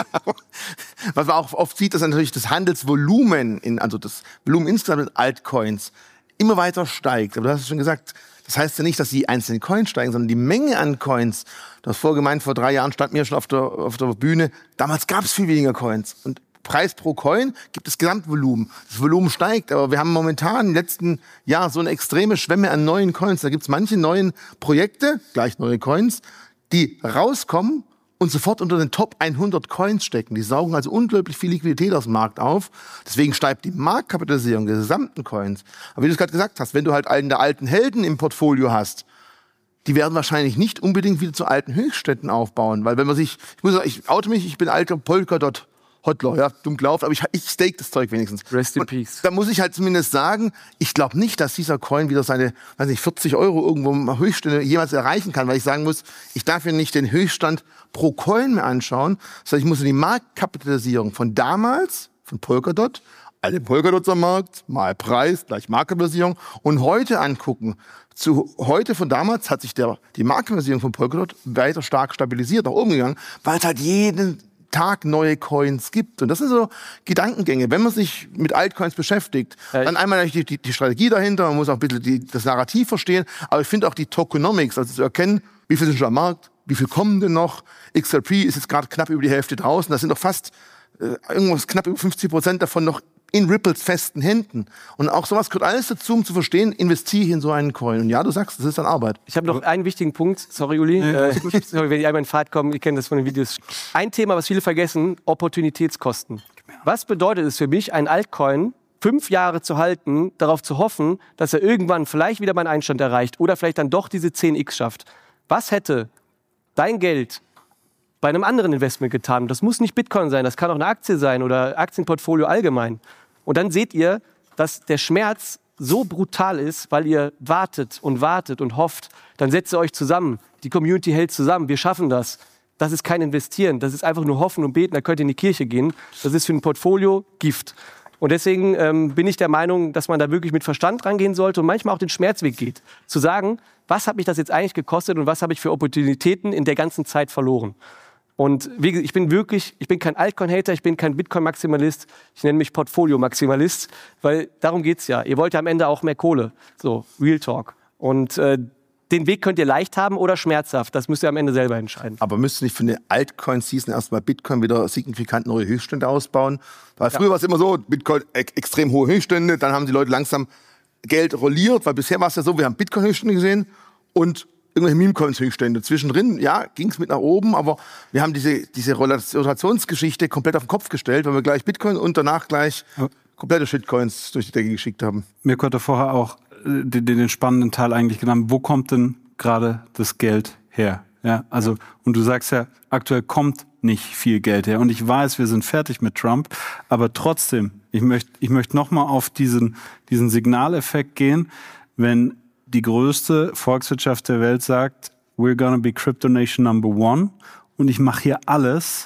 was man auch oft sieht, dass natürlich das Handelsvolumen, in, also das Volumen insgesamt in Altcoins immer weiter steigt. Aber du hast es schon gesagt, das heißt ja nicht, dass die einzelnen Coins steigen, sondern die Menge an Coins. Du hast vorher gemeint, vor drei Jahren stand mir schon auf der, auf der Bühne, damals gab es viel weniger Coins. Und Preis pro Coin gibt das Gesamtvolumen. Das Volumen steigt, aber wir haben momentan im letzten Jahr so eine extreme Schwemme an neuen Coins. Da gibt es manche neuen Projekte, gleich neue Coins, die rauskommen und sofort unter den Top hundert Coins stecken. Die saugen also unglaublich viel Liquidität aus dem Markt auf. Deswegen steigt die Marktkapitalisierung der gesamten Coins. Aber wie du es gerade gesagt hast, wenn du halt einen der alten Helden im Portfolio hast, die werden wahrscheinlich nicht unbedingt wieder zu alten Höchstständen aufbauen. Weil wenn man sich, ich muss sagen, ich oute mich, ich bin alter Polkadot Hodler, ja, dumm gelaufen, aber ich, ich stake das Zeug wenigstens. Rest in und peace. Da muss ich halt zumindest sagen, ich glaube nicht, dass dieser Coin wieder seine, weiß nicht, vierzig Euro irgendwo am Höchststände jemals erreichen kann, weil ich sagen muss, ich darf ja nicht den Höchststand pro Coin mehr anschauen, sondern ich muss die Marktkapitalisierung von damals, von Polkadot, alle Polkadots am Markt, mal Preis, gleich Marktkapitalisierung und heute angucken. Zu heute von damals hat sich der, die Marktkapitalisierung von Polkadot weiter stark stabilisiert, nach oben gegangen, weil es halt jeden Tag neue Coins gibt. Und das sind so Gedankengänge. Wenn man sich mit Altcoins beschäftigt, ja, dann einmal die, die, die Strategie dahinter, man muss auch ein bisschen die, das Narrativ verstehen, aber ich finde auch die Tokenomics, also zu erkennen, wie viel sind schon am Markt, wie viel kommen denn noch, X R P ist jetzt gerade knapp über die Hälfte draußen, das sind doch fast äh, irgendwas knapp über fünfzig Prozent davon noch in Ripples festen Händen. Und auch sowas gehört alles dazu, um zu verstehen, investiere ich in so einen Coin. Und ja, du sagst, das ist dann Arbeit. Ich habe noch einen wichtigen Punkt, sorry Uli, äh, sorry, wenn ich einmal in Fahrt komme, ich kenne das von den Videos. Ein Thema, was viele vergessen, Opportunitätskosten. Was bedeutet es für mich, einen Altcoin fünf Jahre zu halten, darauf zu hoffen, dass er irgendwann vielleicht wieder meinen Einstand erreicht oder vielleicht dann doch diese zehn x schafft? Was hätte dein Geld bei einem anderen Investment getan? Das muss nicht Bitcoin sein, das kann auch eine Aktie sein oder Aktienportfolio allgemein. Und dann seht ihr, dass der Schmerz so brutal ist, weil ihr wartet und wartet und hofft. Dann setzt ihr euch zusammen. Die Community hält zusammen. Wir schaffen das. Das ist kein Investieren. Das ist einfach nur hoffen und beten. Da könnt ihr in die Kirche gehen. Das ist für ein Portfolio Gift. Und deswegen ähm, bin ich der Meinung, dass man da wirklich mit Verstand rangehen sollte und manchmal auch den Schmerzweg geht. Zu sagen, was hat mich das jetzt eigentlich gekostet und was habe ich für Opportunitäten in der ganzen Zeit verloren? Und wie gesagt, ich bin wirklich, ich bin kein Altcoin-Hater, ich bin kein Bitcoin-Maximalist, ich nenne mich Portfolio-Maximalist, weil darum geht's ja. Ihr wollt ja am Ende auch mehr Kohle, so, Real Talk. Und äh, den Weg könnt ihr leicht haben oder schmerzhaft, das müsst ihr am Ende selber entscheiden. Aber müsst ihr nicht für eine Altcoin-Season erstmal Bitcoin wieder signifikant neue Höchststände ausbauen? Weil früher ja. war es immer so, Bitcoin e- extrem hohe Höchststände, dann haben die Leute langsam Geld rolliert, weil bisher war es ja so, wir haben Bitcoin-Höchststände gesehen und irgendwelche Meme-Coins-Höchststände. Zwischendrin, ja, ging es mit nach oben, aber wir haben diese, diese Rotationsgeschichte komplett auf den Kopf gestellt, weil wir gleich Bitcoin und danach gleich komplette Shitcoins durch die Decke geschickt haben. Mirko hat vorher auch äh, den, den spannenden Teil eigentlich genannt. Wo kommt denn gerade das Geld her? Ja, also, und du sagst ja, aktuell kommt nicht viel Geld her. Und ich weiß, wir sind fertig mit Trump, aber trotzdem, ich möchte ich möchte nochmal auf diesen, diesen Signaleffekt gehen, wenn die größte Volkswirtschaft der Welt sagt, we're gonna be Crypto Nation number one. Und ich mache hier alles,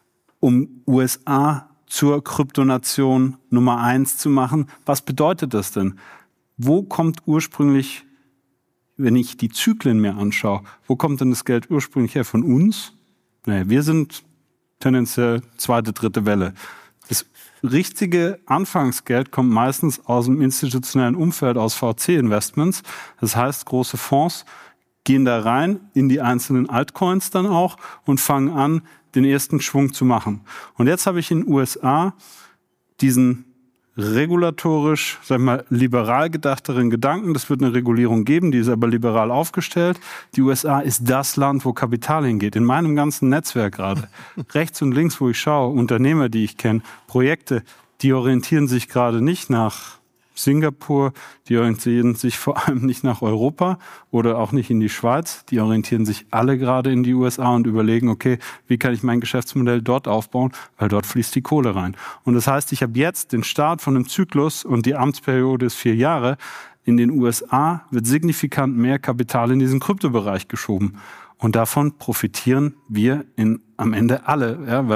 um U S A zur Kryptonation Nummer eins zu machen. Was bedeutet das denn? Wo kommt ursprünglich, wenn ich die Zyklen mir anschaue, wo kommt denn das Geld ursprünglich her? Von uns? Naja, wir sind tendenziell zweite, dritte Welle. Das richtige Anfangsgeld kommt meistens aus dem institutionellen Umfeld, aus V C-Investments. Das heißt, große Fonds gehen da rein in die einzelnen Altcoins dann auch und fangen an, den ersten Schwung zu machen. Und jetzt habe ich in den U S A diesen regulatorisch, sag ich mal, liberal gedachteren Gedanken. Das wird eine Regulierung geben, die ist aber liberal aufgestellt. Die U S A ist das Land, wo Kapital hingeht. In meinem ganzen Netzwerk gerade. Rechts und links, wo ich schaue, Unternehmer, die ich kenne, Projekte, die orientieren sich gerade nicht nach Singapur, die orientieren sich vor allem nicht nach Europa oder auch nicht in die Schweiz. Die orientieren sich alle gerade in die U S A und überlegen, okay, wie kann ich mein Geschäftsmodell dort aufbauen, weil dort fließt die Kohle rein. Und das heißt, ich habe jetzt den Start von einem Zyklus und die Amtsperiode ist vier Jahre. In den U S A wird signifikant mehr Kapital in diesen Kryptobereich geschoben. Und davon profitieren wir in, am Ende alle, ja, weil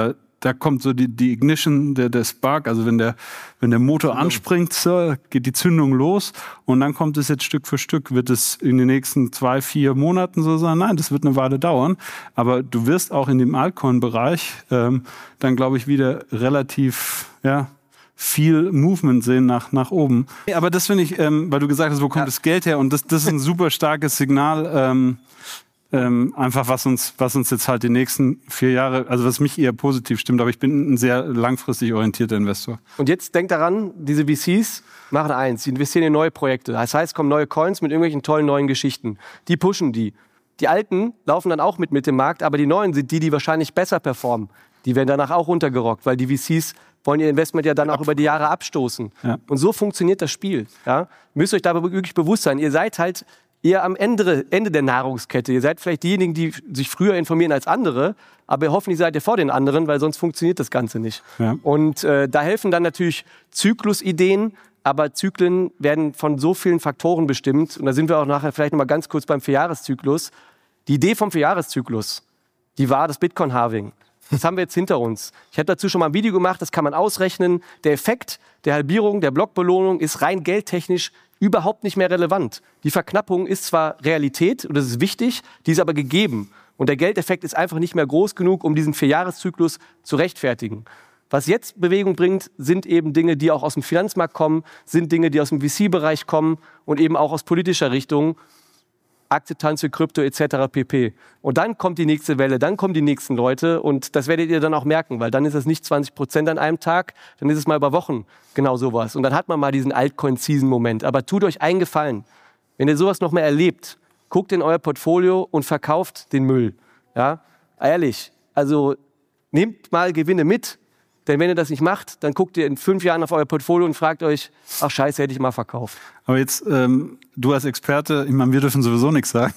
da kommt so die, die Ignition, der, der Spark, also wenn der, wenn der Motor genau. anspringt, so, geht die Zündung los und dann kommt es jetzt Stück für Stück. Wird es in den nächsten zwei, vier Monaten so sein? Nein, das wird eine Weile dauern. Aber du wirst auch in dem Altcoin-Bereich ähm, dann, glaube ich, wieder relativ, ja, viel Movement sehen nach, nach oben. Aber das finde ich, ähm, weil du gesagt hast, wo kommt ja. das Geld her? Und das, das ist ein super starkes Signal, ähm, ähm, einfach was uns, was uns jetzt halt die nächsten vier Jahre, also was mich eher positiv stimmt, aber ich bin ein sehr langfristig orientierter Investor. Und jetzt denkt daran, diese V Cs machen eins, sie investieren in neue Projekte. Das heißt, es kommen neue Coins mit irgendwelchen tollen neuen Geschichten. Die pushen die. Die alten laufen dann auch mit mit dem Markt, aber die neuen sind die, die wahrscheinlich besser performen. Die werden danach auch runtergerockt, weil die V Cs wollen ihr Investment ja dann auch über die Jahre abstoßen. Ja. Und so funktioniert das Spiel. Ja? Müsst euch da wirklich bewusst sein. Ihr seid halt eher am Ende, Ende der Nahrungskette. Ihr seid vielleicht diejenigen, die sich früher informieren als andere, aber hoffentlich seid ihr vor den anderen, weil sonst funktioniert das Ganze nicht. Ja. Und äh, da helfen dann natürlich Zyklusideen, aber Zyklen werden von so vielen Faktoren bestimmt. Und da sind wir auch nachher vielleicht noch mal ganz kurz beim Vierjahreszyklus. Die Idee vom Vierjahreszyklus, die war das Bitcoin-Halving. Das haben wir jetzt hinter uns. Ich habe dazu schon mal ein Video gemacht, das kann man ausrechnen. Der Effekt der Halbierung der Blockbelohnung ist rein geldtechnisch überhaupt nicht mehr relevant. Die Verknappung ist zwar Realität und das ist wichtig, die ist aber gegeben. Und der Geldeffekt ist einfach nicht mehr groß genug, um diesen Vierjahreszyklus zu rechtfertigen. Was jetzt Bewegung bringt, sind eben Dinge, die auch aus dem Finanzmarkt kommen, sind Dinge, die aus dem V C-Bereich kommen und eben auch aus politischer Richtung. Akzeptanz für Krypto et cetera pp. Und dann kommt die nächste Welle, dann kommen die nächsten Leute und das werdet ihr dann auch merken, weil dann ist es nicht zwanzig Prozent an einem Tag, dann ist es mal über Wochen genau sowas. Und dann hat man mal diesen Altcoin-Season-Moment. Aber tut euch einen Gefallen, wenn ihr sowas noch mehr erlebt, guckt in euer Portfolio und verkauft den Müll. Ja, ehrlich, also nehmt mal Gewinne mit. Denn wenn ihr das nicht macht, dann guckt ihr in fünf Jahren auf euer Portfolio und fragt euch, ach scheiße, hätte ich mal verkauft. Aber jetzt, ähm, du als Experte, ich meine, wir dürfen sowieso nichts sagen.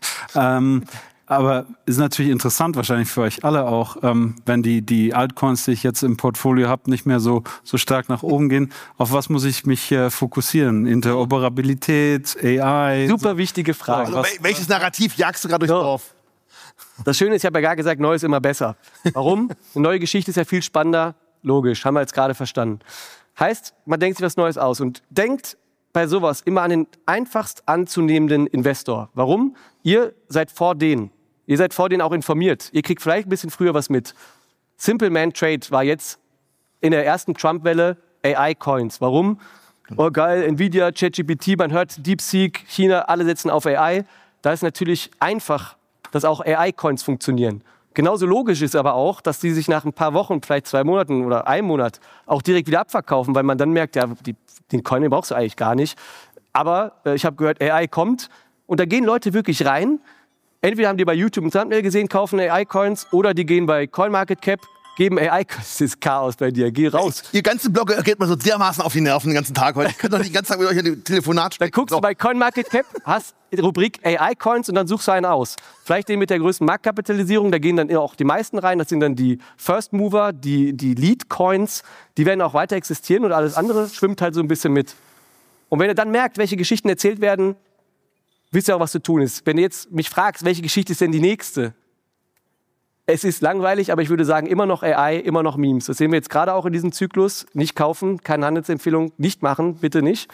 ähm, aber ist natürlich interessant, wahrscheinlich für euch alle auch, ähm, wenn die, die Altcoins, die ich jetzt im Portfolio habe, nicht mehr so, so stark nach oben gehen. Auf was muss ich mich äh, fokussieren? Interoperabilität, A I? Super wichtige Frage. Also, welches Narrativ jagst du gerade durch drauf? Das Schöne ist, ich habe ja gar gesagt, neu ist immer besser. Warum? Eine neue Geschichte ist ja viel spannender. Logisch, haben wir jetzt gerade verstanden. Heißt, man denkt sich was Neues aus und denkt bei sowas immer an den einfachst anzunehmenden Investor. Warum? Ihr seid vor denen. Ihr seid vor denen auch informiert. Ihr kriegt vielleicht ein bisschen früher was mit. Simple Man Trade war jetzt in der ersten Trump-Welle A I-Coins. Warum? Oh geil, Nvidia, ChatGPT, man hört DeepSeek, China, alle setzen auf A I. Da ist natürlich einfach, dass auch A I-Coins funktionieren. Genauso logisch ist aber auch, dass die sich nach ein paar Wochen, vielleicht zwei Monaten oder einem Monat auch direkt wieder abverkaufen, weil man dann merkt, ja, die, den Coin den brauchst du eigentlich gar nicht. Aber äh, ich habe gehört, A I kommt und da gehen Leute wirklich rein. Entweder haben die bei YouTube ein Thumbnail gesehen, kaufen A I-Coins oder die gehen bei CoinMarketCap, geben A I-Coins. Das ist Chaos bei dir, geh raus. Ihr ganzen Blog geht mir so dermaßen auf die Nerven den ganzen Tag heute. Ich kann doch nicht den ganzen Tag mit euch ein Telefonat sprechen. Dann guckst du bei CoinMarketCap, hast die Rubrik A I-Coins und dann suchst du einen aus. Vielleicht den mit der größten Marktkapitalisierung, da gehen dann auch die meisten rein. Das sind dann die First Mover, die, die Lead-Coins. Die werden auch weiter existieren und alles andere schwimmt halt so ein bisschen mit. Und wenn ihr dann merkt, welche Geschichten erzählt werden, wisst ihr auch, was zu tun ist. Wenn du jetzt mich fragst, welche Geschichte ist denn die nächste? Es ist langweilig, aber ich würde sagen, immer noch A I, immer noch Memes. Das sehen wir jetzt gerade auch in diesem Zyklus. Nicht kaufen, keine Handelsempfehlung, nicht machen, bitte nicht.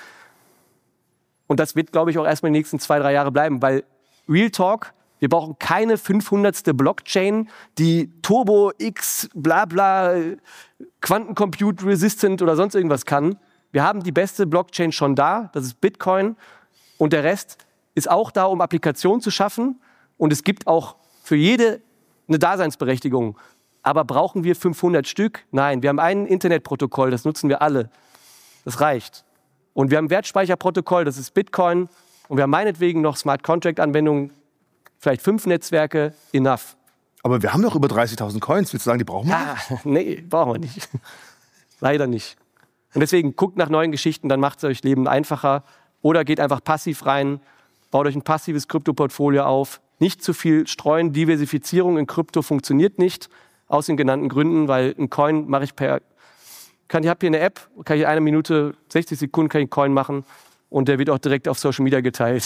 Und das wird, glaube ich, auch erstmal die nächsten zwei, drei Jahre bleiben, weil Real Talk, wir brauchen keine fünfhundertste Blockchain, die Turbo X, bla bla, Quantencompute resistant oder sonst irgendwas kann. Wir haben die beste Blockchain schon da, das ist Bitcoin. Und der Rest ist auch da, um Applikationen zu schaffen. Und es gibt auch für jede eine Daseinsberechtigung. Aber brauchen wir fünfhundert Stück? Nein, wir haben ein Internetprotokoll, das nutzen wir alle. Das reicht. Und wir haben ein Wertspeicherprotokoll, das ist Bitcoin. Und wir haben meinetwegen noch Smart Contract-Anwendungen, vielleicht fünf Netzwerke, enough. Aber wir haben doch über dreißigtausend Coins. Willst du sagen, die brauchen wir? Ah, nee, brauchen wir nicht. Leider nicht. Und deswegen guckt nach neuen Geschichten, dann macht es euch Leben einfacher. Oder geht einfach passiv rein, baut euch ein passives Krypto-Portfolio auf. Nicht zu viel streuen, Diversifizierung in Krypto funktioniert nicht, aus den genannten Gründen, weil ein Coin mache ich per, kann, ich habe hier eine App, kann ich eine Minute, sechzig Sekunden kann ich einen Coin machen und der wird auch direkt auf Social Media geteilt.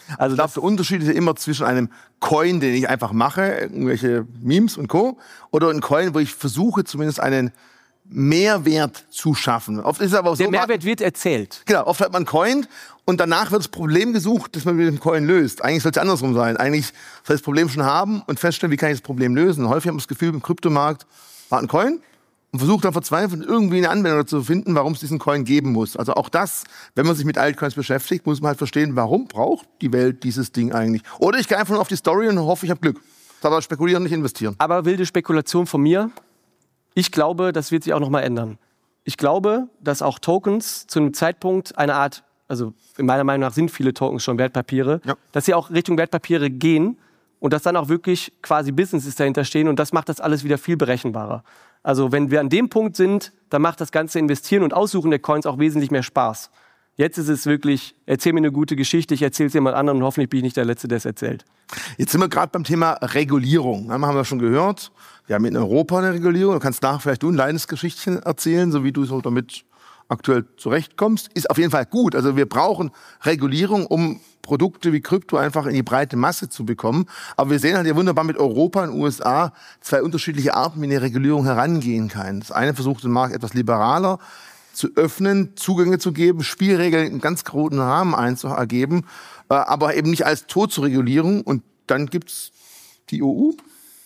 Also ich glaube, der Unterschied ist ja immer zwischen einem Coin, den ich einfach mache, irgendwelche Memes und Co., oder ein Coin, wo ich versuche, zumindest einen Mehrwert zu schaffen. Oft ist es aber auch der so, Mehrwert wird erzählt. Genau, oft hat man einen Coin und danach wird das Problem gesucht, das man mit dem Coin löst. Eigentlich soll es andersrum sein. Eigentlich soll das Problem schon haben und feststellen, wie kann ich das Problem lösen. Und häufig haben wir das Gefühl, im Kryptomarkt war ein Coin und versucht dann verzweifelt irgendwie eine Anwendung zu finden, warum es diesen Coin geben muss. Also auch das, wenn man sich mit Altcoins beschäftigt, muss man halt verstehen, warum braucht die Welt dieses Ding eigentlich. Oder ich gehe einfach nur auf die Story und hoffe, ich habe Glück. Aber spekulieren, nicht investieren. Aber wilde Spekulation von mir. Ich glaube, das wird sich auch noch mal ändern. Ich glaube, dass auch Tokens zu einem Zeitpunkt eine Art, also in meiner Meinung nach sind viele Tokens schon Wertpapiere, ja. dass sie auch Richtung Wertpapiere gehen und dass dann auch wirklich quasi Businesses dahinter stehen und das macht das alles wieder viel berechenbarer. Also wenn wir an dem Punkt sind, dann macht das ganze Investieren und Aussuchen der Coins auch wesentlich mehr Spaß. Jetzt ist es wirklich, erzähl mir eine gute Geschichte, ich erzähle es jemand anderem und hoffentlich bin ich nicht der Letzte, der es erzählt. Jetzt sind wir gerade beim Thema Regulierung. Das haben wir schon gehört. Wir haben in Europa eine Regulierung. Du kannst nachher vielleicht du ein Leidensgeschichtchen erzählen, so wie du so damit aktuell zurechtkommst. Ist auf jeden Fall gut. Also wir brauchen Regulierung, um Produkte wie Krypto einfach in die breite Masse zu bekommen. Aber wir sehen halt ja wunderbar mit Europa und U S A zwei unterschiedliche Arten, wie eine Regulierung herangehen kann. Das eine versucht den Markt etwas liberaler zu öffnen, Zugänge zu geben, Spielregeln in ganz großen Rahmen einzuergeben, äh, aber eben nicht als Tod zur Regulierung. Und dann gibt's die E U.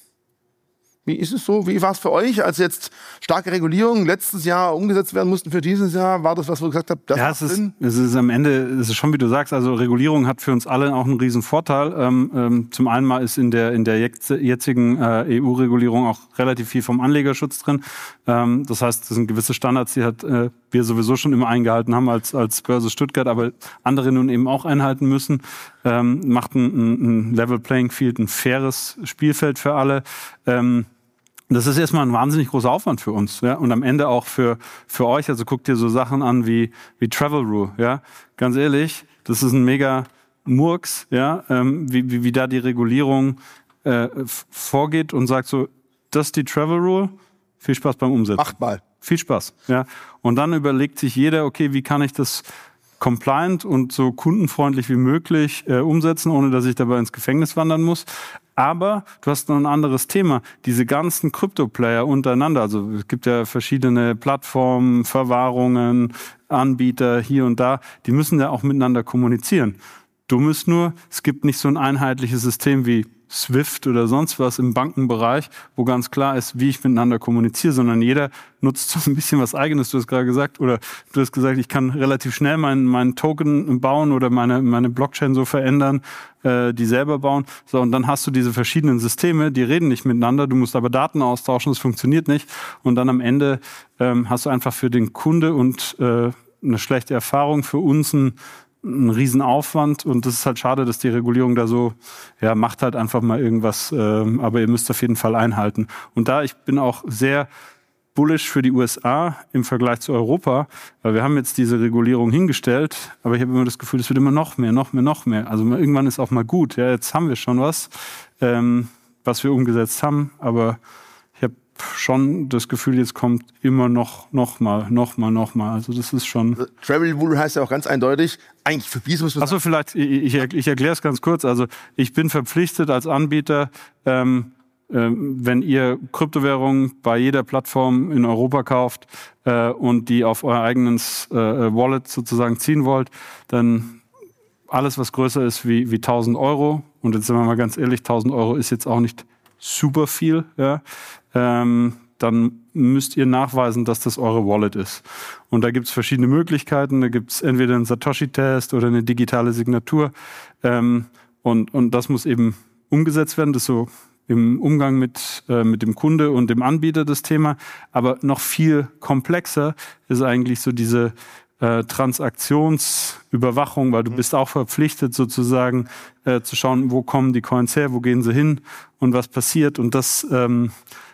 Wie ist es so? Wie war es für euch, als jetzt starke Regulierungen letztes Jahr umgesetzt werden mussten für dieses Jahr? War das, was du gesagt hast? Das ja, es ist, es ist am Ende, es ist schon, wie du sagst, also Regulierung hat für uns alle auch einen riesen Vorteil. Ähm, ähm, zum einen mal ist in der, in der jetzigen äh, E U-Regulierung auch relativ viel vom Anlegerschutz drin. Ähm, das heißt, das sind gewisse Standards, die halt, äh, wir sowieso schon immer eingehalten haben als, als Börse Stuttgart, aber andere nun eben auch einhalten müssen. Ähm, macht ein, ein Level Playing Field, ein faires Spielfeld für alle. Ähm, Das ist erstmal ein wahnsinnig großer Aufwand für uns, ja, und am Ende auch für für euch. Also guckt dir so Sachen an wie wie Travel Rule, ja. Ganz ehrlich, das ist ein mega Murks, ja, ähm, wie, wie wie da die Regulierung äh, vorgeht und sagt so, das ist die Travel Rule. Viel Spaß beim Umsetzen. Macht mal. Viel Spaß, ja. Und dann überlegt sich jeder, okay, wie kann ich das compliant und so kundenfreundlich wie möglich äh, umsetzen, ohne dass ich dabei ins Gefängnis wandern muss. Aber du hast noch ein anderes Thema. Diese ganzen Krypto-Player untereinander, also es gibt ja verschiedene Plattformen, Verwahrungen, Anbieter hier und da, die müssen ja auch miteinander kommunizieren. Dumm ist nur, es gibt nicht so ein einheitliches System wie Swift oder sonst was im Bankenbereich, wo ganz klar ist, wie ich miteinander kommuniziere, sondern jeder nutzt so ein bisschen was Eigenes. Du hast gerade gesagt, oder du hast gesagt, ich kann relativ schnell meinen meinen Token bauen oder meine meine Blockchain so verändern, äh, die selber bauen. So, und dann hast du diese verschiedenen Systeme, die reden nicht miteinander. Du musst aber Daten austauschen, das funktioniert nicht. Und dann am Ende ähm, hast du einfach für den Kunde und äh, eine schlechte Erfahrung, für uns ein ein Riesenaufwand, und das ist halt schade, dass die Regulierung da so, ja, macht halt einfach mal irgendwas, ähm, aber ihr müsst auf jeden Fall einhalten. Und da, ich bin auch sehr bullish für die U S A im Vergleich zu Europa, weil wir haben jetzt diese Regulierung hingestellt, aber ich habe immer das Gefühl, es wird immer noch mehr, noch mehr, noch mehr. Also irgendwann ist auch mal gut. Ja, jetzt haben wir schon was, ähm, was wir umgesetzt haben, aber ich habe schon das Gefühl, jetzt kommt immer noch, noch mal, noch mal, noch mal. Also das ist schon... Also, Travel Rule heißt ja auch ganz eindeutig, eigentlich für Business... Achso, vielleicht, ich, ich, ich erkläre es ganz kurz. Also ich bin verpflichtet als Anbieter, ähm, ähm, wenn ihr Kryptowährungen bei jeder Plattform in Europa kauft äh, und die auf euer eigenes äh, Wallet sozusagen ziehen wollt, dann alles, was größer ist wie, wie tausend Euro, und jetzt sind wir mal ganz ehrlich, tausend Euro ist jetzt auch nicht super viel, ja, ähm, dann müsst ihr nachweisen, dass das eure Wallet ist. Und da gibt es verschiedene Möglichkeiten. Da gibt es entweder einen Satoshi-Test oder eine digitale Signatur. Ähm, und, und das muss eben umgesetzt werden. Das ist so im Umgang mit, äh, mit dem Kunde und dem Anbieter das Thema. Aber noch viel komplexer ist eigentlich so diese Äh, Transaktionsüberwachung, weil du bist auch verpflichtet sozusagen äh, zu schauen, wo kommen die Coins her, wo gehen sie hin und was passiert. Und das, ähm,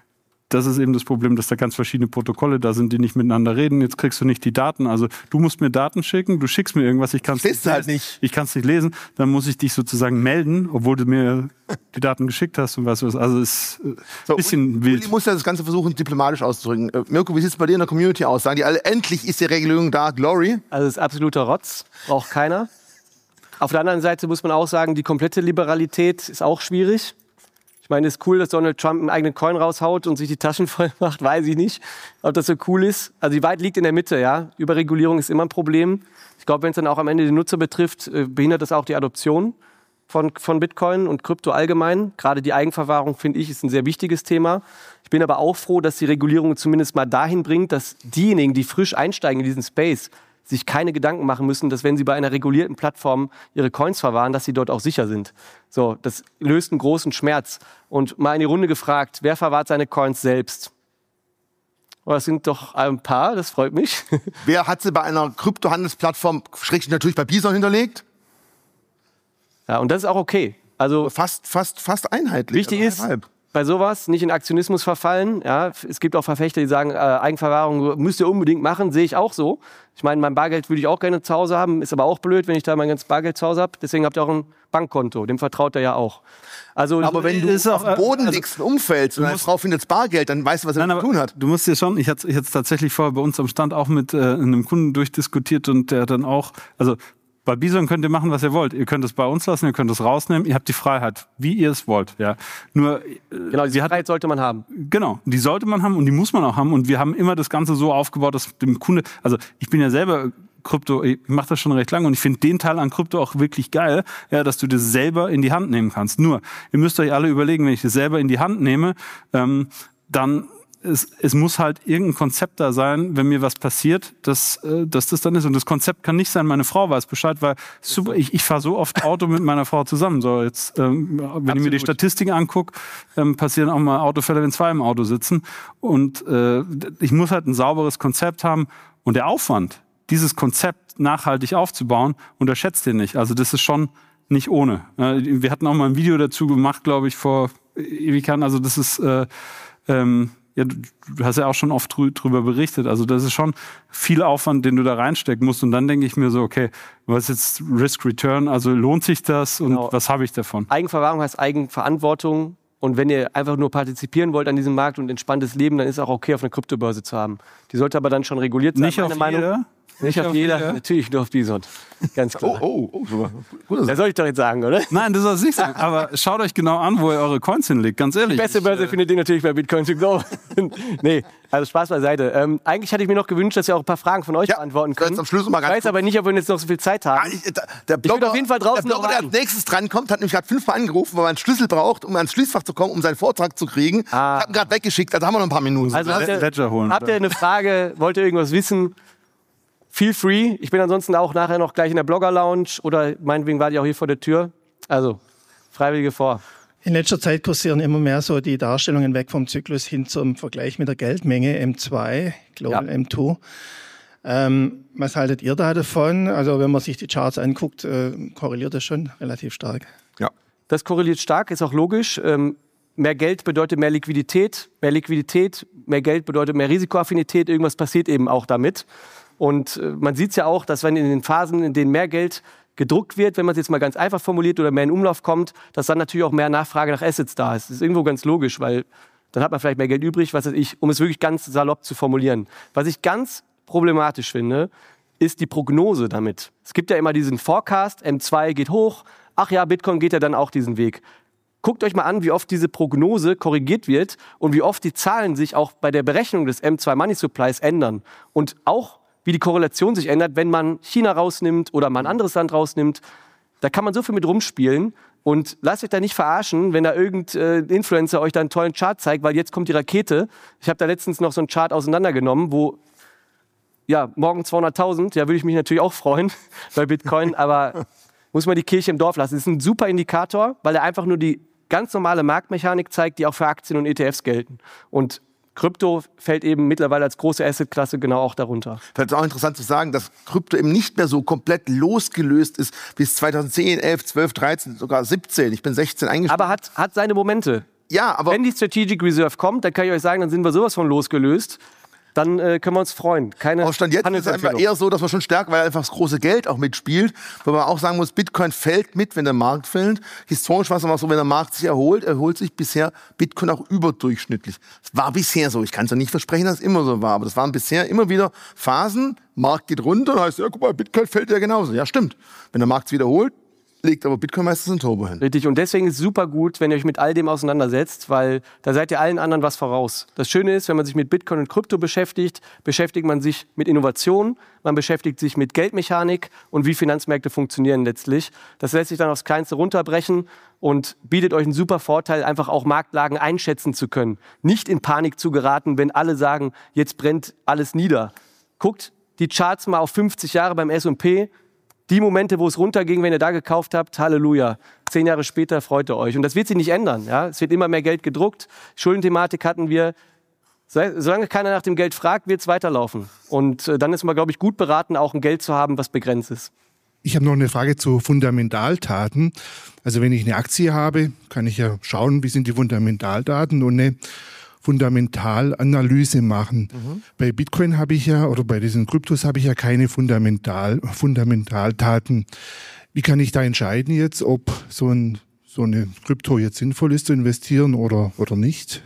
das ist eben das Problem, dass da ganz verschiedene Protokolle da sind, die nicht miteinander reden. Jetzt kriegst du nicht die Daten. Also du musst mir Daten schicken, du schickst mir irgendwas, ich kann es nicht, halt nicht. Ich kann es nicht lesen. Dann muss ich dich sozusagen melden, obwohl du mir die Daten geschickt hast und was. Also es ist ein so, bisschen Uli, wild. Uli muss ja das Ganze versuchen, diplomatisch auszudrücken. Äh, Mirko, wie sieht es bei dir in der Community aus? Sagen die alle, endlich ist die Regulierung da, Glory? Also das ist absoluter Rotz, braucht keiner. Auf der anderen Seite muss man auch sagen, die komplette Liberalität ist auch schwierig. Ich meine, es ist cool, dass Donald Trump einen eigenen Coin raushaut und sich die Taschen voll macht, weiß ich nicht, ob das so cool ist. Also die Wahrheit liegt in der Mitte, ja. Überregulierung ist immer ein Problem. Ich glaube, wenn es dann auch am Ende den Nutzer betrifft, behindert das auch die Adoption von, von Bitcoin und Krypto allgemein. Gerade die Eigenverwahrung, finde ich, ist ein sehr wichtiges Thema. Ich bin aber auch froh, dass die Regulierung zumindest mal dahin bringt, dass diejenigen, die frisch einsteigen in diesen Space, sich keine Gedanken machen müssen, dass wenn sie bei einer regulierten Plattform ihre Coins verwahren, dass sie dort auch sicher sind. So, das löst einen großen Schmerz. Und mal in die Runde gefragt, wer verwahrt seine Coins selbst? Oh, das sind doch ein paar, das freut mich. Wer hat sie bei einer Kryptohandelsplattform, schrägstrich natürlich bei Bison hinterlegt? Ja, und das ist auch okay. Also fast, fast, fast einheitlich. Wichtig also ist, halb. bei sowas nicht in Aktionismus verfallen. Ja, es gibt auch Verfechter, die sagen, äh, Eigenverwahrung müsst ihr unbedingt machen, sehe ich auch so. Ich meine, mein Bargeld würde ich auch gerne zu Hause haben, ist aber auch blöd, wenn ich da mein ganzes Bargeld zu Hause habe. Deswegen habt ihr auch ein Bankkonto, dem vertraut er ja auch. Also, aber wenn du ist auf auch, dem Boden also, liegst und umfällst und deine Frau findet das Bargeld, dann weißt du, was er Nein, zu tun hat. Du musst dir schon, ich hatte es tatsächlich vorher bei uns am Stand auch mit äh, einem Kunden durchdiskutiert und der dann auch, also bei Bison könnt ihr machen, was ihr wollt. Ihr könnt es bei uns lassen, ihr könnt es rausnehmen. Ihr habt die Freiheit, wie ihr es wollt. Ja. Nur, genau, diese Freiheit sollte man haben. Genau, die sollte man haben und die muss man auch haben. Und wir haben immer das Ganze so aufgebaut, dass dem Kunde, also ich bin ja selber Krypto, ich mache das schon recht lange und ich finde den Teil an Krypto auch wirklich geil, ja, dass du das selber in die Hand nehmen kannst. Nur, ihr müsst euch alle überlegen, wenn ich das selber in die Hand nehme, ähm, dann Es, es muss halt irgendein Konzept da sein, wenn mir was passiert, dass, äh, dass das dann ist. Und das Konzept kann nicht sein, meine Frau weiß Bescheid, weil super, ich, ich fahre so oft Auto mit meiner Frau zusammen. So jetzt, ähm, wenn Absolut. ich mir die Statistiken angucke, ähm, passieren auch mal Autofälle, wenn zwei im Auto sitzen. Und äh, ich muss halt ein sauberes Konzept haben. Und der Aufwand, dieses Konzept nachhaltig aufzubauen, unterschätzt den nicht. Also das ist schon nicht ohne. Äh, wir hatten auch mal ein Video dazu gemacht, glaube ich, vor Ewigkeiten. Also das ist... Äh, ähm, Ja, du, du hast ja auch schon oft drü- drüber berichtet. Also das ist schon viel Aufwand, den du da reinstecken musst. Und dann denke ich mir so, okay, was ist jetzt Risk-Return? Also lohnt sich das und genau. was habe ich davon? Eigenverwahrung heißt Eigenverantwortung. Und wenn ihr einfach nur partizipieren wollt an diesem Markt und entspanntes Leben, dann ist es auch okay, auf einer Kryptobörse zu haben. Die sollte aber dann schon reguliert sein. Nicht auf Meinung. jeder? Nicht, Nicht auf jeder, jeder, natürlich nur auf Bison. Ganz klar. Oh, oh, oh. Gut, das soll ich doch jetzt sagen, oder? Nein, das soll ich nicht sagen. Aber schaut euch genau an, wo ihr eure Coins hinlegt, ganz ehrlich. Die beste Börse ich, äh findet ihr natürlich bei Bitcoin to go. Nee, also Spaß beiseite. Ähm, eigentlich hatte ich mir noch gewünscht, dass ihr auch ein paar Fragen von euch ja, beantworten könnt. Am Schluss mal ganz ich weiß aber nicht, ob wir jetzt noch so viel Zeit haben. Ja, ich, der Blogger, ich will auf jeden Fall draußen der, Blogger, der als nächstes drankommt, hat nämlich gerade fünfmal angerufen, weil man einen Schlüssel braucht, um ans Schließfach zu kommen, um seinen Vortrag zu kriegen. Ah. Ich habe ihn gerade weggeschickt, also haben wir noch ein paar Minuten. Also habt ihr, Ledger holen, habt ihr eine Frage, wollt ihr irgendwas wissen? Feel free. Ich bin ansonsten auch nachher noch gleich in der Blogger-Lounge oder meinetwegen wart ihr auch hier vor der Tür. Also, Freiwillige vor. In letzter Zeit kursieren immer mehr so die Darstellungen weg vom Zyklus hin zum Vergleich mit der Geldmenge M zwei, Global ja. M zwei. Ähm, was haltet ihr da davon? Also wenn man sich die Charts anguckt, äh, korreliert das schon relativ stark. Ja. Das korreliert stark, ist auch logisch. Ähm, mehr Geld bedeutet mehr Liquidität. Mehr Liquidität, mehr Geld bedeutet mehr Risikoaffinität. Irgendwas passiert eben auch damit. Und äh, man sieht es ja auch, dass wenn in den Phasen, in denen mehr Geld gedruckt wird, wenn man es jetzt mal ganz einfach formuliert oder mehr in Umlauf kommt, dass dann natürlich auch mehr Nachfrage nach Assets da ist. Das ist irgendwo ganz logisch, weil dann hat man vielleicht mehr Geld übrig, was weiß ich, um es wirklich ganz salopp zu formulieren. Was ich ganz problematisch finde, ist die Prognose damit. Es gibt ja immer diesen Forecast, M zwei geht hoch, ach ja, Bitcoin geht ja dann auch diesen Weg. Guckt euch mal an, wie oft diese Prognose korrigiert wird und wie oft die Zahlen sich auch bei der Berechnung des M zwei Money Supplies ändern. Und auch wie die Korrelation sich ändert, wenn man China rausnimmt oder mal ein anderes Land rausnimmt. Da kann man so viel mit rumspielen. Und lasst euch da nicht verarschen, wenn da irgendein Influencer euch da einen tollen Chart zeigt, weil jetzt kommt die Rakete. Ich habe da letztens noch so einen Chart auseinandergenommen, wo, ja, morgen zweihunderttausend, ja, würde ich mich natürlich auch freuen bei Bitcoin, aber muss man die Kirche im Dorf lassen. Das ist ein super Indikator, weil er einfach nur die ganz normale Marktmechanik zeigt, die auch für Aktien und E T Fs gelten. Und Krypto fällt eben mittlerweile als große Assetklasse genau auch darunter. Vielleicht ist auch interessant zu sagen, dass Krypto eben nicht mehr so komplett losgelöst ist bis zweitausendzehn, elf, zwölf, dreizehn, sogar siebzehn. Ich bin sechzehn eingestiegen. Aber hat, hat seine Momente. Ja, aber wenn die Strategic Reserve kommt, dann kann ich euch sagen, dann sind wir sowas von losgelöst. Dann äh, können wir uns freuen. Keine Stand jetzt ist es einfach eher so, dass man schon stärker, weil einfach das große Geld auch mitspielt. Weil man auch sagen muss, Bitcoin fällt mit, wenn der Markt fällt. Historisch war es immer so, wenn der Markt sich erholt, erholt sich bisher Bitcoin auch überdurchschnittlich. Es war bisher so. Ich kann es ja nicht versprechen, dass es immer so war. Aber das waren bisher immer wieder Phasen. Markt geht runter, dann heißt ja, guck mal, Bitcoin fällt ja genauso. Ja, stimmt. Wenn der Markt es wiederholt, legt aber Bitcoin meistens ein Turbo hin. Richtig, und deswegen ist es super gut, wenn ihr euch mit all dem auseinandersetzt, weil da seid ihr allen anderen was voraus. Das Schöne ist, wenn man sich mit Bitcoin und Krypto beschäftigt, beschäftigt man sich mit Innovation, man beschäftigt sich mit Geldmechanik und wie Finanzmärkte funktionieren letztlich. Das lässt sich dann aufs Kleinste runterbrechen und bietet euch einen super Vorteil, einfach auch Marktlagen einschätzen zu können. Nicht in Panik zu geraten, wenn alle sagen, jetzt brennt alles nieder. Guckt die Charts mal auf fünfzig Jahre beim S und P. Die Momente, wo es runterging, wenn ihr da gekauft habt, Halleluja. Zehn Jahre später freut ihr euch. Und das wird sich nicht ändern. Ja? Es wird immer mehr Geld gedruckt. Schuldenthematik hatten wir. Solange keiner nach dem Geld fragt, wird es weiterlaufen. Und äh, dann ist man, glaube ich, gut beraten, auch ein Geld zu haben, was begrenzt ist. Ich habe noch eine Frage zu Fundamentaldaten. Also wenn ich eine Aktie habe, kann ich ja schauen, wie sind die Fundamentaldaten und eine Fundamentalanalyse machen. Mhm. Bei Bitcoin habe ich ja, oder bei diesen Kryptos habe ich ja keine Fundamental, Fundamentaldaten. Wie kann ich da entscheiden jetzt, ob so ein so eine Krypto jetzt sinnvoll ist zu investieren oder, oder nicht?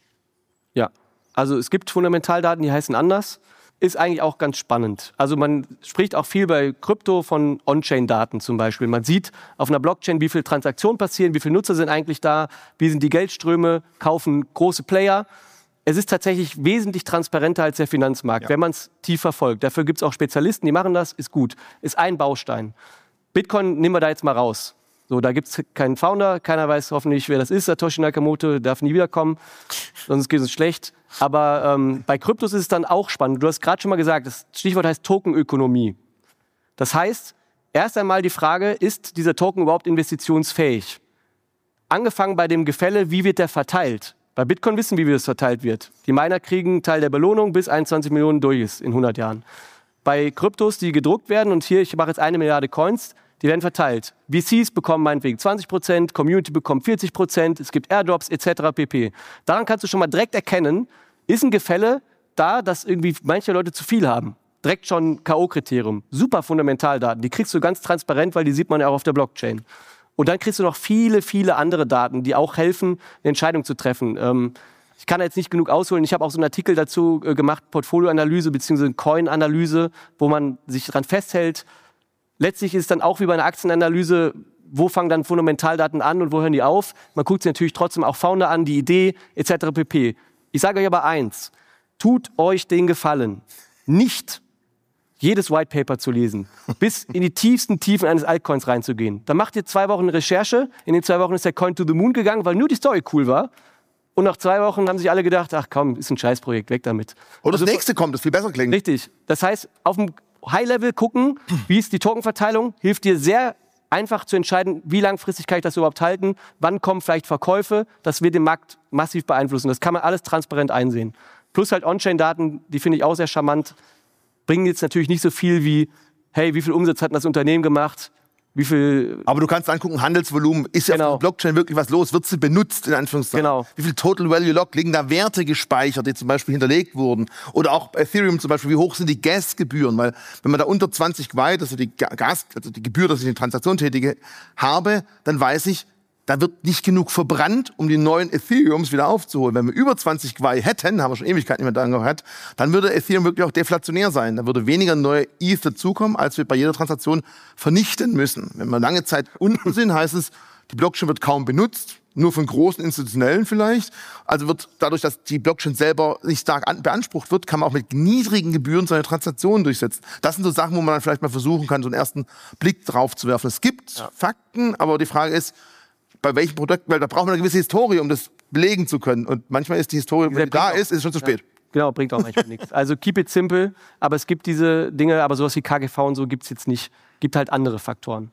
Ja, also es gibt Fundamentaldaten, die heißen anders. Ist eigentlich auch ganz spannend. Also man spricht auch viel bei Krypto von On-Chain-Daten zum Beispiel. Man sieht auf einer Blockchain, wie viele Transaktionen passieren, wie viele Nutzer sind eigentlich da, wie sind die Geldströme, kaufen große Player. Es ist tatsächlich wesentlich transparenter als der Finanzmarkt, ja, wenn man es tief verfolgt. Dafür gibt es auch Spezialisten, die machen das, ist gut. Ist ein Baustein. Bitcoin nehmen wir da jetzt mal raus. So, da gibt es keinen Founder, keiner weiß hoffentlich, wer das ist. Satoshi Nakamoto darf nie wiederkommen, sonst geht es schlecht. Aber ähm, bei Kryptos ist es dann auch spannend. Du hast gerade schon mal gesagt, das Stichwort heißt Tokenökonomie. Das heißt, erst einmal die Frage, ist dieser Token überhaupt investitionsfähig? Angefangen bei dem Gefälle, wie wird der verteilt? Bei Bitcoin wissen wir, wie das verteilt wird. Die Miner kriegen einen Teil der Belohnung, bis einundzwanzig Millionen durch ist in hundert Jahren. Bei Kryptos, die gedruckt werden, und hier, ich mache jetzt eine Milliarde Coins, die werden verteilt. V Cs bekommen meinetwegen zwanzig Prozent, Community bekommt vierzig Prozent, es gibt Airdrops et cetera pp. Daran kannst du schon mal direkt erkennen, ist ein Gefälle da, dass irgendwie manche Leute zu viel haben. Direkt schon K O-Kriterium. Super Fundamentaldaten, die kriegst du ganz transparent, weil die sieht man ja auch auf der Blockchain. Und dann kriegst du noch viele, viele andere Daten, die auch helfen, eine Entscheidung zu treffen. Ähm, ich kann jetzt nicht genug ausholen. Ich habe auch so einen Artikel dazu äh, gemacht, Portfolioanalyse bzw. Coin-Analyse, wo man sich daran festhält. Letztlich ist es dann auch wie bei einer Aktienanalyse, wo fangen dann Fundamentaldaten an und wo hören die auf? Man guckt sich natürlich trotzdem auch Founder an, die Idee et cetera pp. Ich sage euch aber eins, tut euch den Gefallen, nicht jedes White Paper zu lesen, bis in die tiefsten Tiefen eines Altcoins reinzugehen. Dann macht ihr zwei Wochen Recherche, in den zwei Wochen ist der Coin to the Moon gegangen, weil nur die Story cool war. Und nach zwei Wochen haben sich alle gedacht, ach komm, ist ein Scheißprojekt, weg damit. Oder das also, nächste kommt, das viel besser klingt. Richtig, das heißt, auf dem High-Level gucken, wie ist die Tokenverteilung, hilft dir sehr einfach zu entscheiden, wie langfristig kann ich das überhaupt halten, wann kommen vielleicht Verkäufe, das wird den Markt massiv beeinflussen. Das kann man alles transparent einsehen. Plus halt On-Chain-Daten, die finde ich auch sehr charmant, bringen jetzt natürlich nicht so viel wie, hey, wie viel Umsatz hat das Unternehmen gemacht, wie viel... Aber du kannst angucken, Handelsvolumen, ist ja genau. auf der Blockchain wirklich was los, wird sie benutzt, in Anführungszeichen. Genau. Wie viel Total Value Lock, liegen da Werte gespeichert, die zum Beispiel hinterlegt wurden? Oder auch Ethereum zum Beispiel, wie hoch sind die Gas-Gebühren? Weil wenn man da unter zwanzig Gwei, also die Gas, also die Gebühr, dass ich eine Transaktion tätige, habe, dann weiß ich, da wird nicht genug verbrannt, um die neuen Ethereums wieder aufzuholen. Wenn wir über zwanzig Gwei hätten, haben wir schon Ewigkeiten nicht mehr da gehabt, dann würde Ethereum wirklich auch deflationär sein. Da würde weniger neue E T H dazukommen, als wir bei jeder Transaktion vernichten müssen. Wenn wir lange Zeit unten sind, heißt es, die Blockchain wird kaum benutzt, nur von großen Institutionellen vielleicht. Also wird dadurch, dass die Blockchain selber nicht stark an, beansprucht wird, kann man auch mit niedrigen Gebühren seine Transaktionen durchsetzen. Das sind so Sachen, wo man dann vielleicht mal versuchen kann, so einen ersten Blick drauf zu werfen. Es gibt ja. Fakten, aber die Frage ist, bei welchem Produkt, weil da braucht man eine gewisse Historie, um das belegen zu können. Und manchmal ist die Historie, wenn die da ist, ist es schon zu spät. Ja, genau, bringt auch manchmal nichts. Also keep it simple, aber es gibt diese Dinge, aber sowas wie K G V und so gibt es jetzt nicht. Gibt halt andere Faktoren.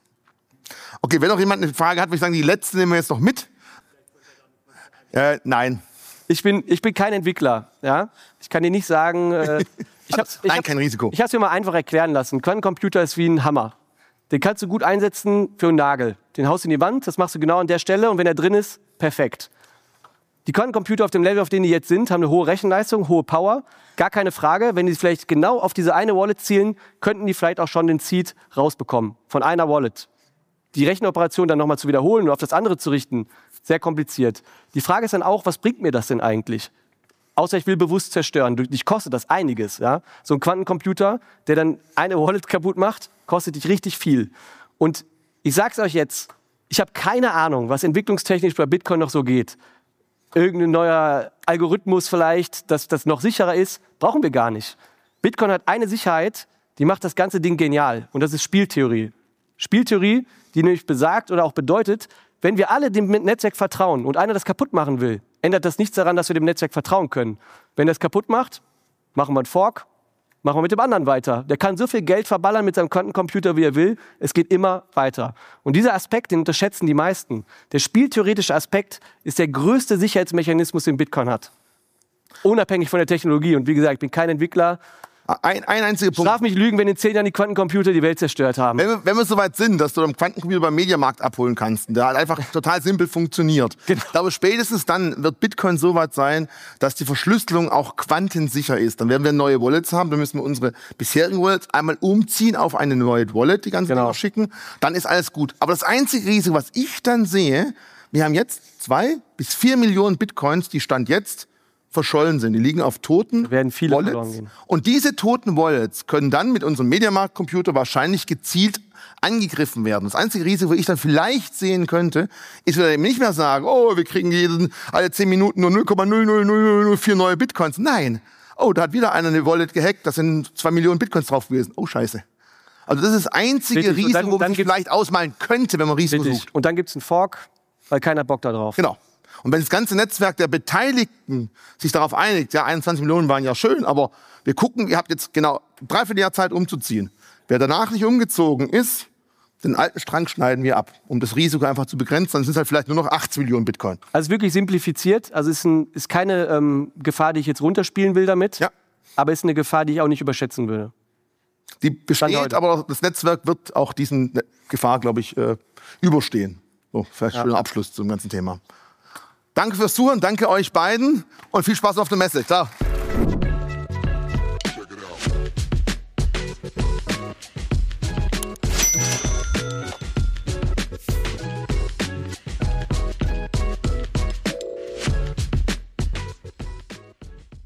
Okay, wenn noch jemand eine Frage hat, würde ich sagen, die letzte nehmen wir jetzt noch mit. Äh, nein. Ich bin, ich bin kein Entwickler. Ja? Ich kann dir nicht sagen... Äh, ich hab's, ich nein, hab's, kein Risiko. Ich habe es mir mal einfach erklären lassen. Quantencomputer ist wie ein Hammer. Den kannst du gut einsetzen für einen Nagel. Den haust du in die Wand, das machst du genau an der Stelle und wenn er drin ist, perfekt. Die Quantencomputer auf dem Level, auf dem die jetzt sind, haben eine hohe Rechenleistung, hohe Power. Gar keine Frage, wenn die vielleicht genau auf diese eine Wallet zielen, könnten die vielleicht auch schon den Seed rausbekommen von einer Wallet. Die Rechenoperation dann nochmal zu wiederholen und auf das andere zu richten, sehr kompliziert. Die Frage ist dann auch, was bringt mir das denn eigentlich? Außer ich will bewusst zerstören. Dich kostet das einiges. Ja? So ein Quantencomputer, der dann eine Wallet kaputt macht, kostet dich richtig viel. Und Ich sag's euch jetzt, ich habe keine Ahnung, was entwicklungstechnisch bei Bitcoin noch so geht. Irgendein neuer Algorithmus vielleicht, dass das noch sicherer ist, brauchen wir gar nicht. Bitcoin hat eine Sicherheit, die macht das ganze Ding genial. Und das ist Spieltheorie. Spieltheorie, die nämlich besagt oder auch bedeutet, wenn wir alle dem Netzwerk vertrauen und einer das kaputt machen will, ändert das nichts daran, dass wir dem Netzwerk vertrauen können. Wenn er es kaputt macht, machen wir einen Fork, machen wir mit dem anderen weiter. Der kann so viel Geld verballern mit seinem Quantencomputer, wie er will. Es geht immer weiter. Und dieser Aspekt, den unterschätzen die meisten. Der spieltheoretische Aspekt ist der größte Sicherheitsmechanismus, den Bitcoin hat. Unabhängig von der Technologie. Und wie gesagt, ich bin kein Entwickler. Ein, ein einziger Punkt. Straf mich lügen, wenn in zehn Jahren die Quantencomputer die Welt zerstört haben. Wenn wir, wenn wir soweit sind, dass du einen Quantencomputer beim Mediamarkt abholen kannst, der halt einfach total simpel funktioniert. Genau. Aber spätestens dann wird Bitcoin so weit sein, dass die Verschlüsselung auch quantensicher ist. Dann werden wir neue Wallets haben, dann müssen wir unsere bisherigen Wallets einmal umziehen auf eine neue Wallet, die ganzen Genau. Dinger schicken. Dann ist alles gut. Aber das einzige Risiko, was ich dann sehe, wir haben jetzt zwei bis vier Millionen Bitcoins, die Stand jetzt verschollen sind. Die liegen auf toten Da werden viele Wallets. verloren gehen. Und diese toten Wallets können dann mit unserem Mediamarkt-Computer wahrscheinlich gezielt angegriffen werden. Das einzige Risiko, wo ich dann vielleicht sehen könnte, ist, wenn wir eben nicht mehr sagen, oh, wir kriegen jeden, alle zehn Minuten nur null Komma null null null null vier neue Bitcoins. Nein. Oh, da hat wieder einer eine Wallet gehackt, da sind zwei Millionen Bitcoins drauf gewesen. Oh, scheiße. Also das ist das einzige Richtig. Und Risiko, dann- wo dann man sich gibt's- vielleicht ausmalen könnte, wenn man Risiko Richtig. sucht. Und dann gibt es einen Fork, weil keiner Bock da drauf. Genau. Und wenn das ganze Netzwerk der Beteiligten sich darauf einigt, ja, einundzwanzig Millionen waren ja schön, aber wir gucken, ihr habt jetzt genau dreiviertel Jahr Zeit umzuziehen. Wer danach nicht umgezogen ist, den alten Strang schneiden wir ab, um das Risiko einfach zu begrenzen. Dann sind es halt vielleicht nur noch achtzig Millionen Bitcoin. Also wirklich simplifiziert. Also ist, ein, ist keine ähm, Gefahr, die ich jetzt runterspielen will damit. Ja. Aber ist eine Gefahr, die ich auch nicht überschätzen würde. Die besteht, heute. aber das Netzwerk wird auch diesen Ne- Gefahr, glaube ich, äh, überstehen. So, vielleicht ein schöner Abschluss zum ganzen Thema. Danke fürs Zuhören, danke euch beiden und viel Spaß auf der Messe. Ciao.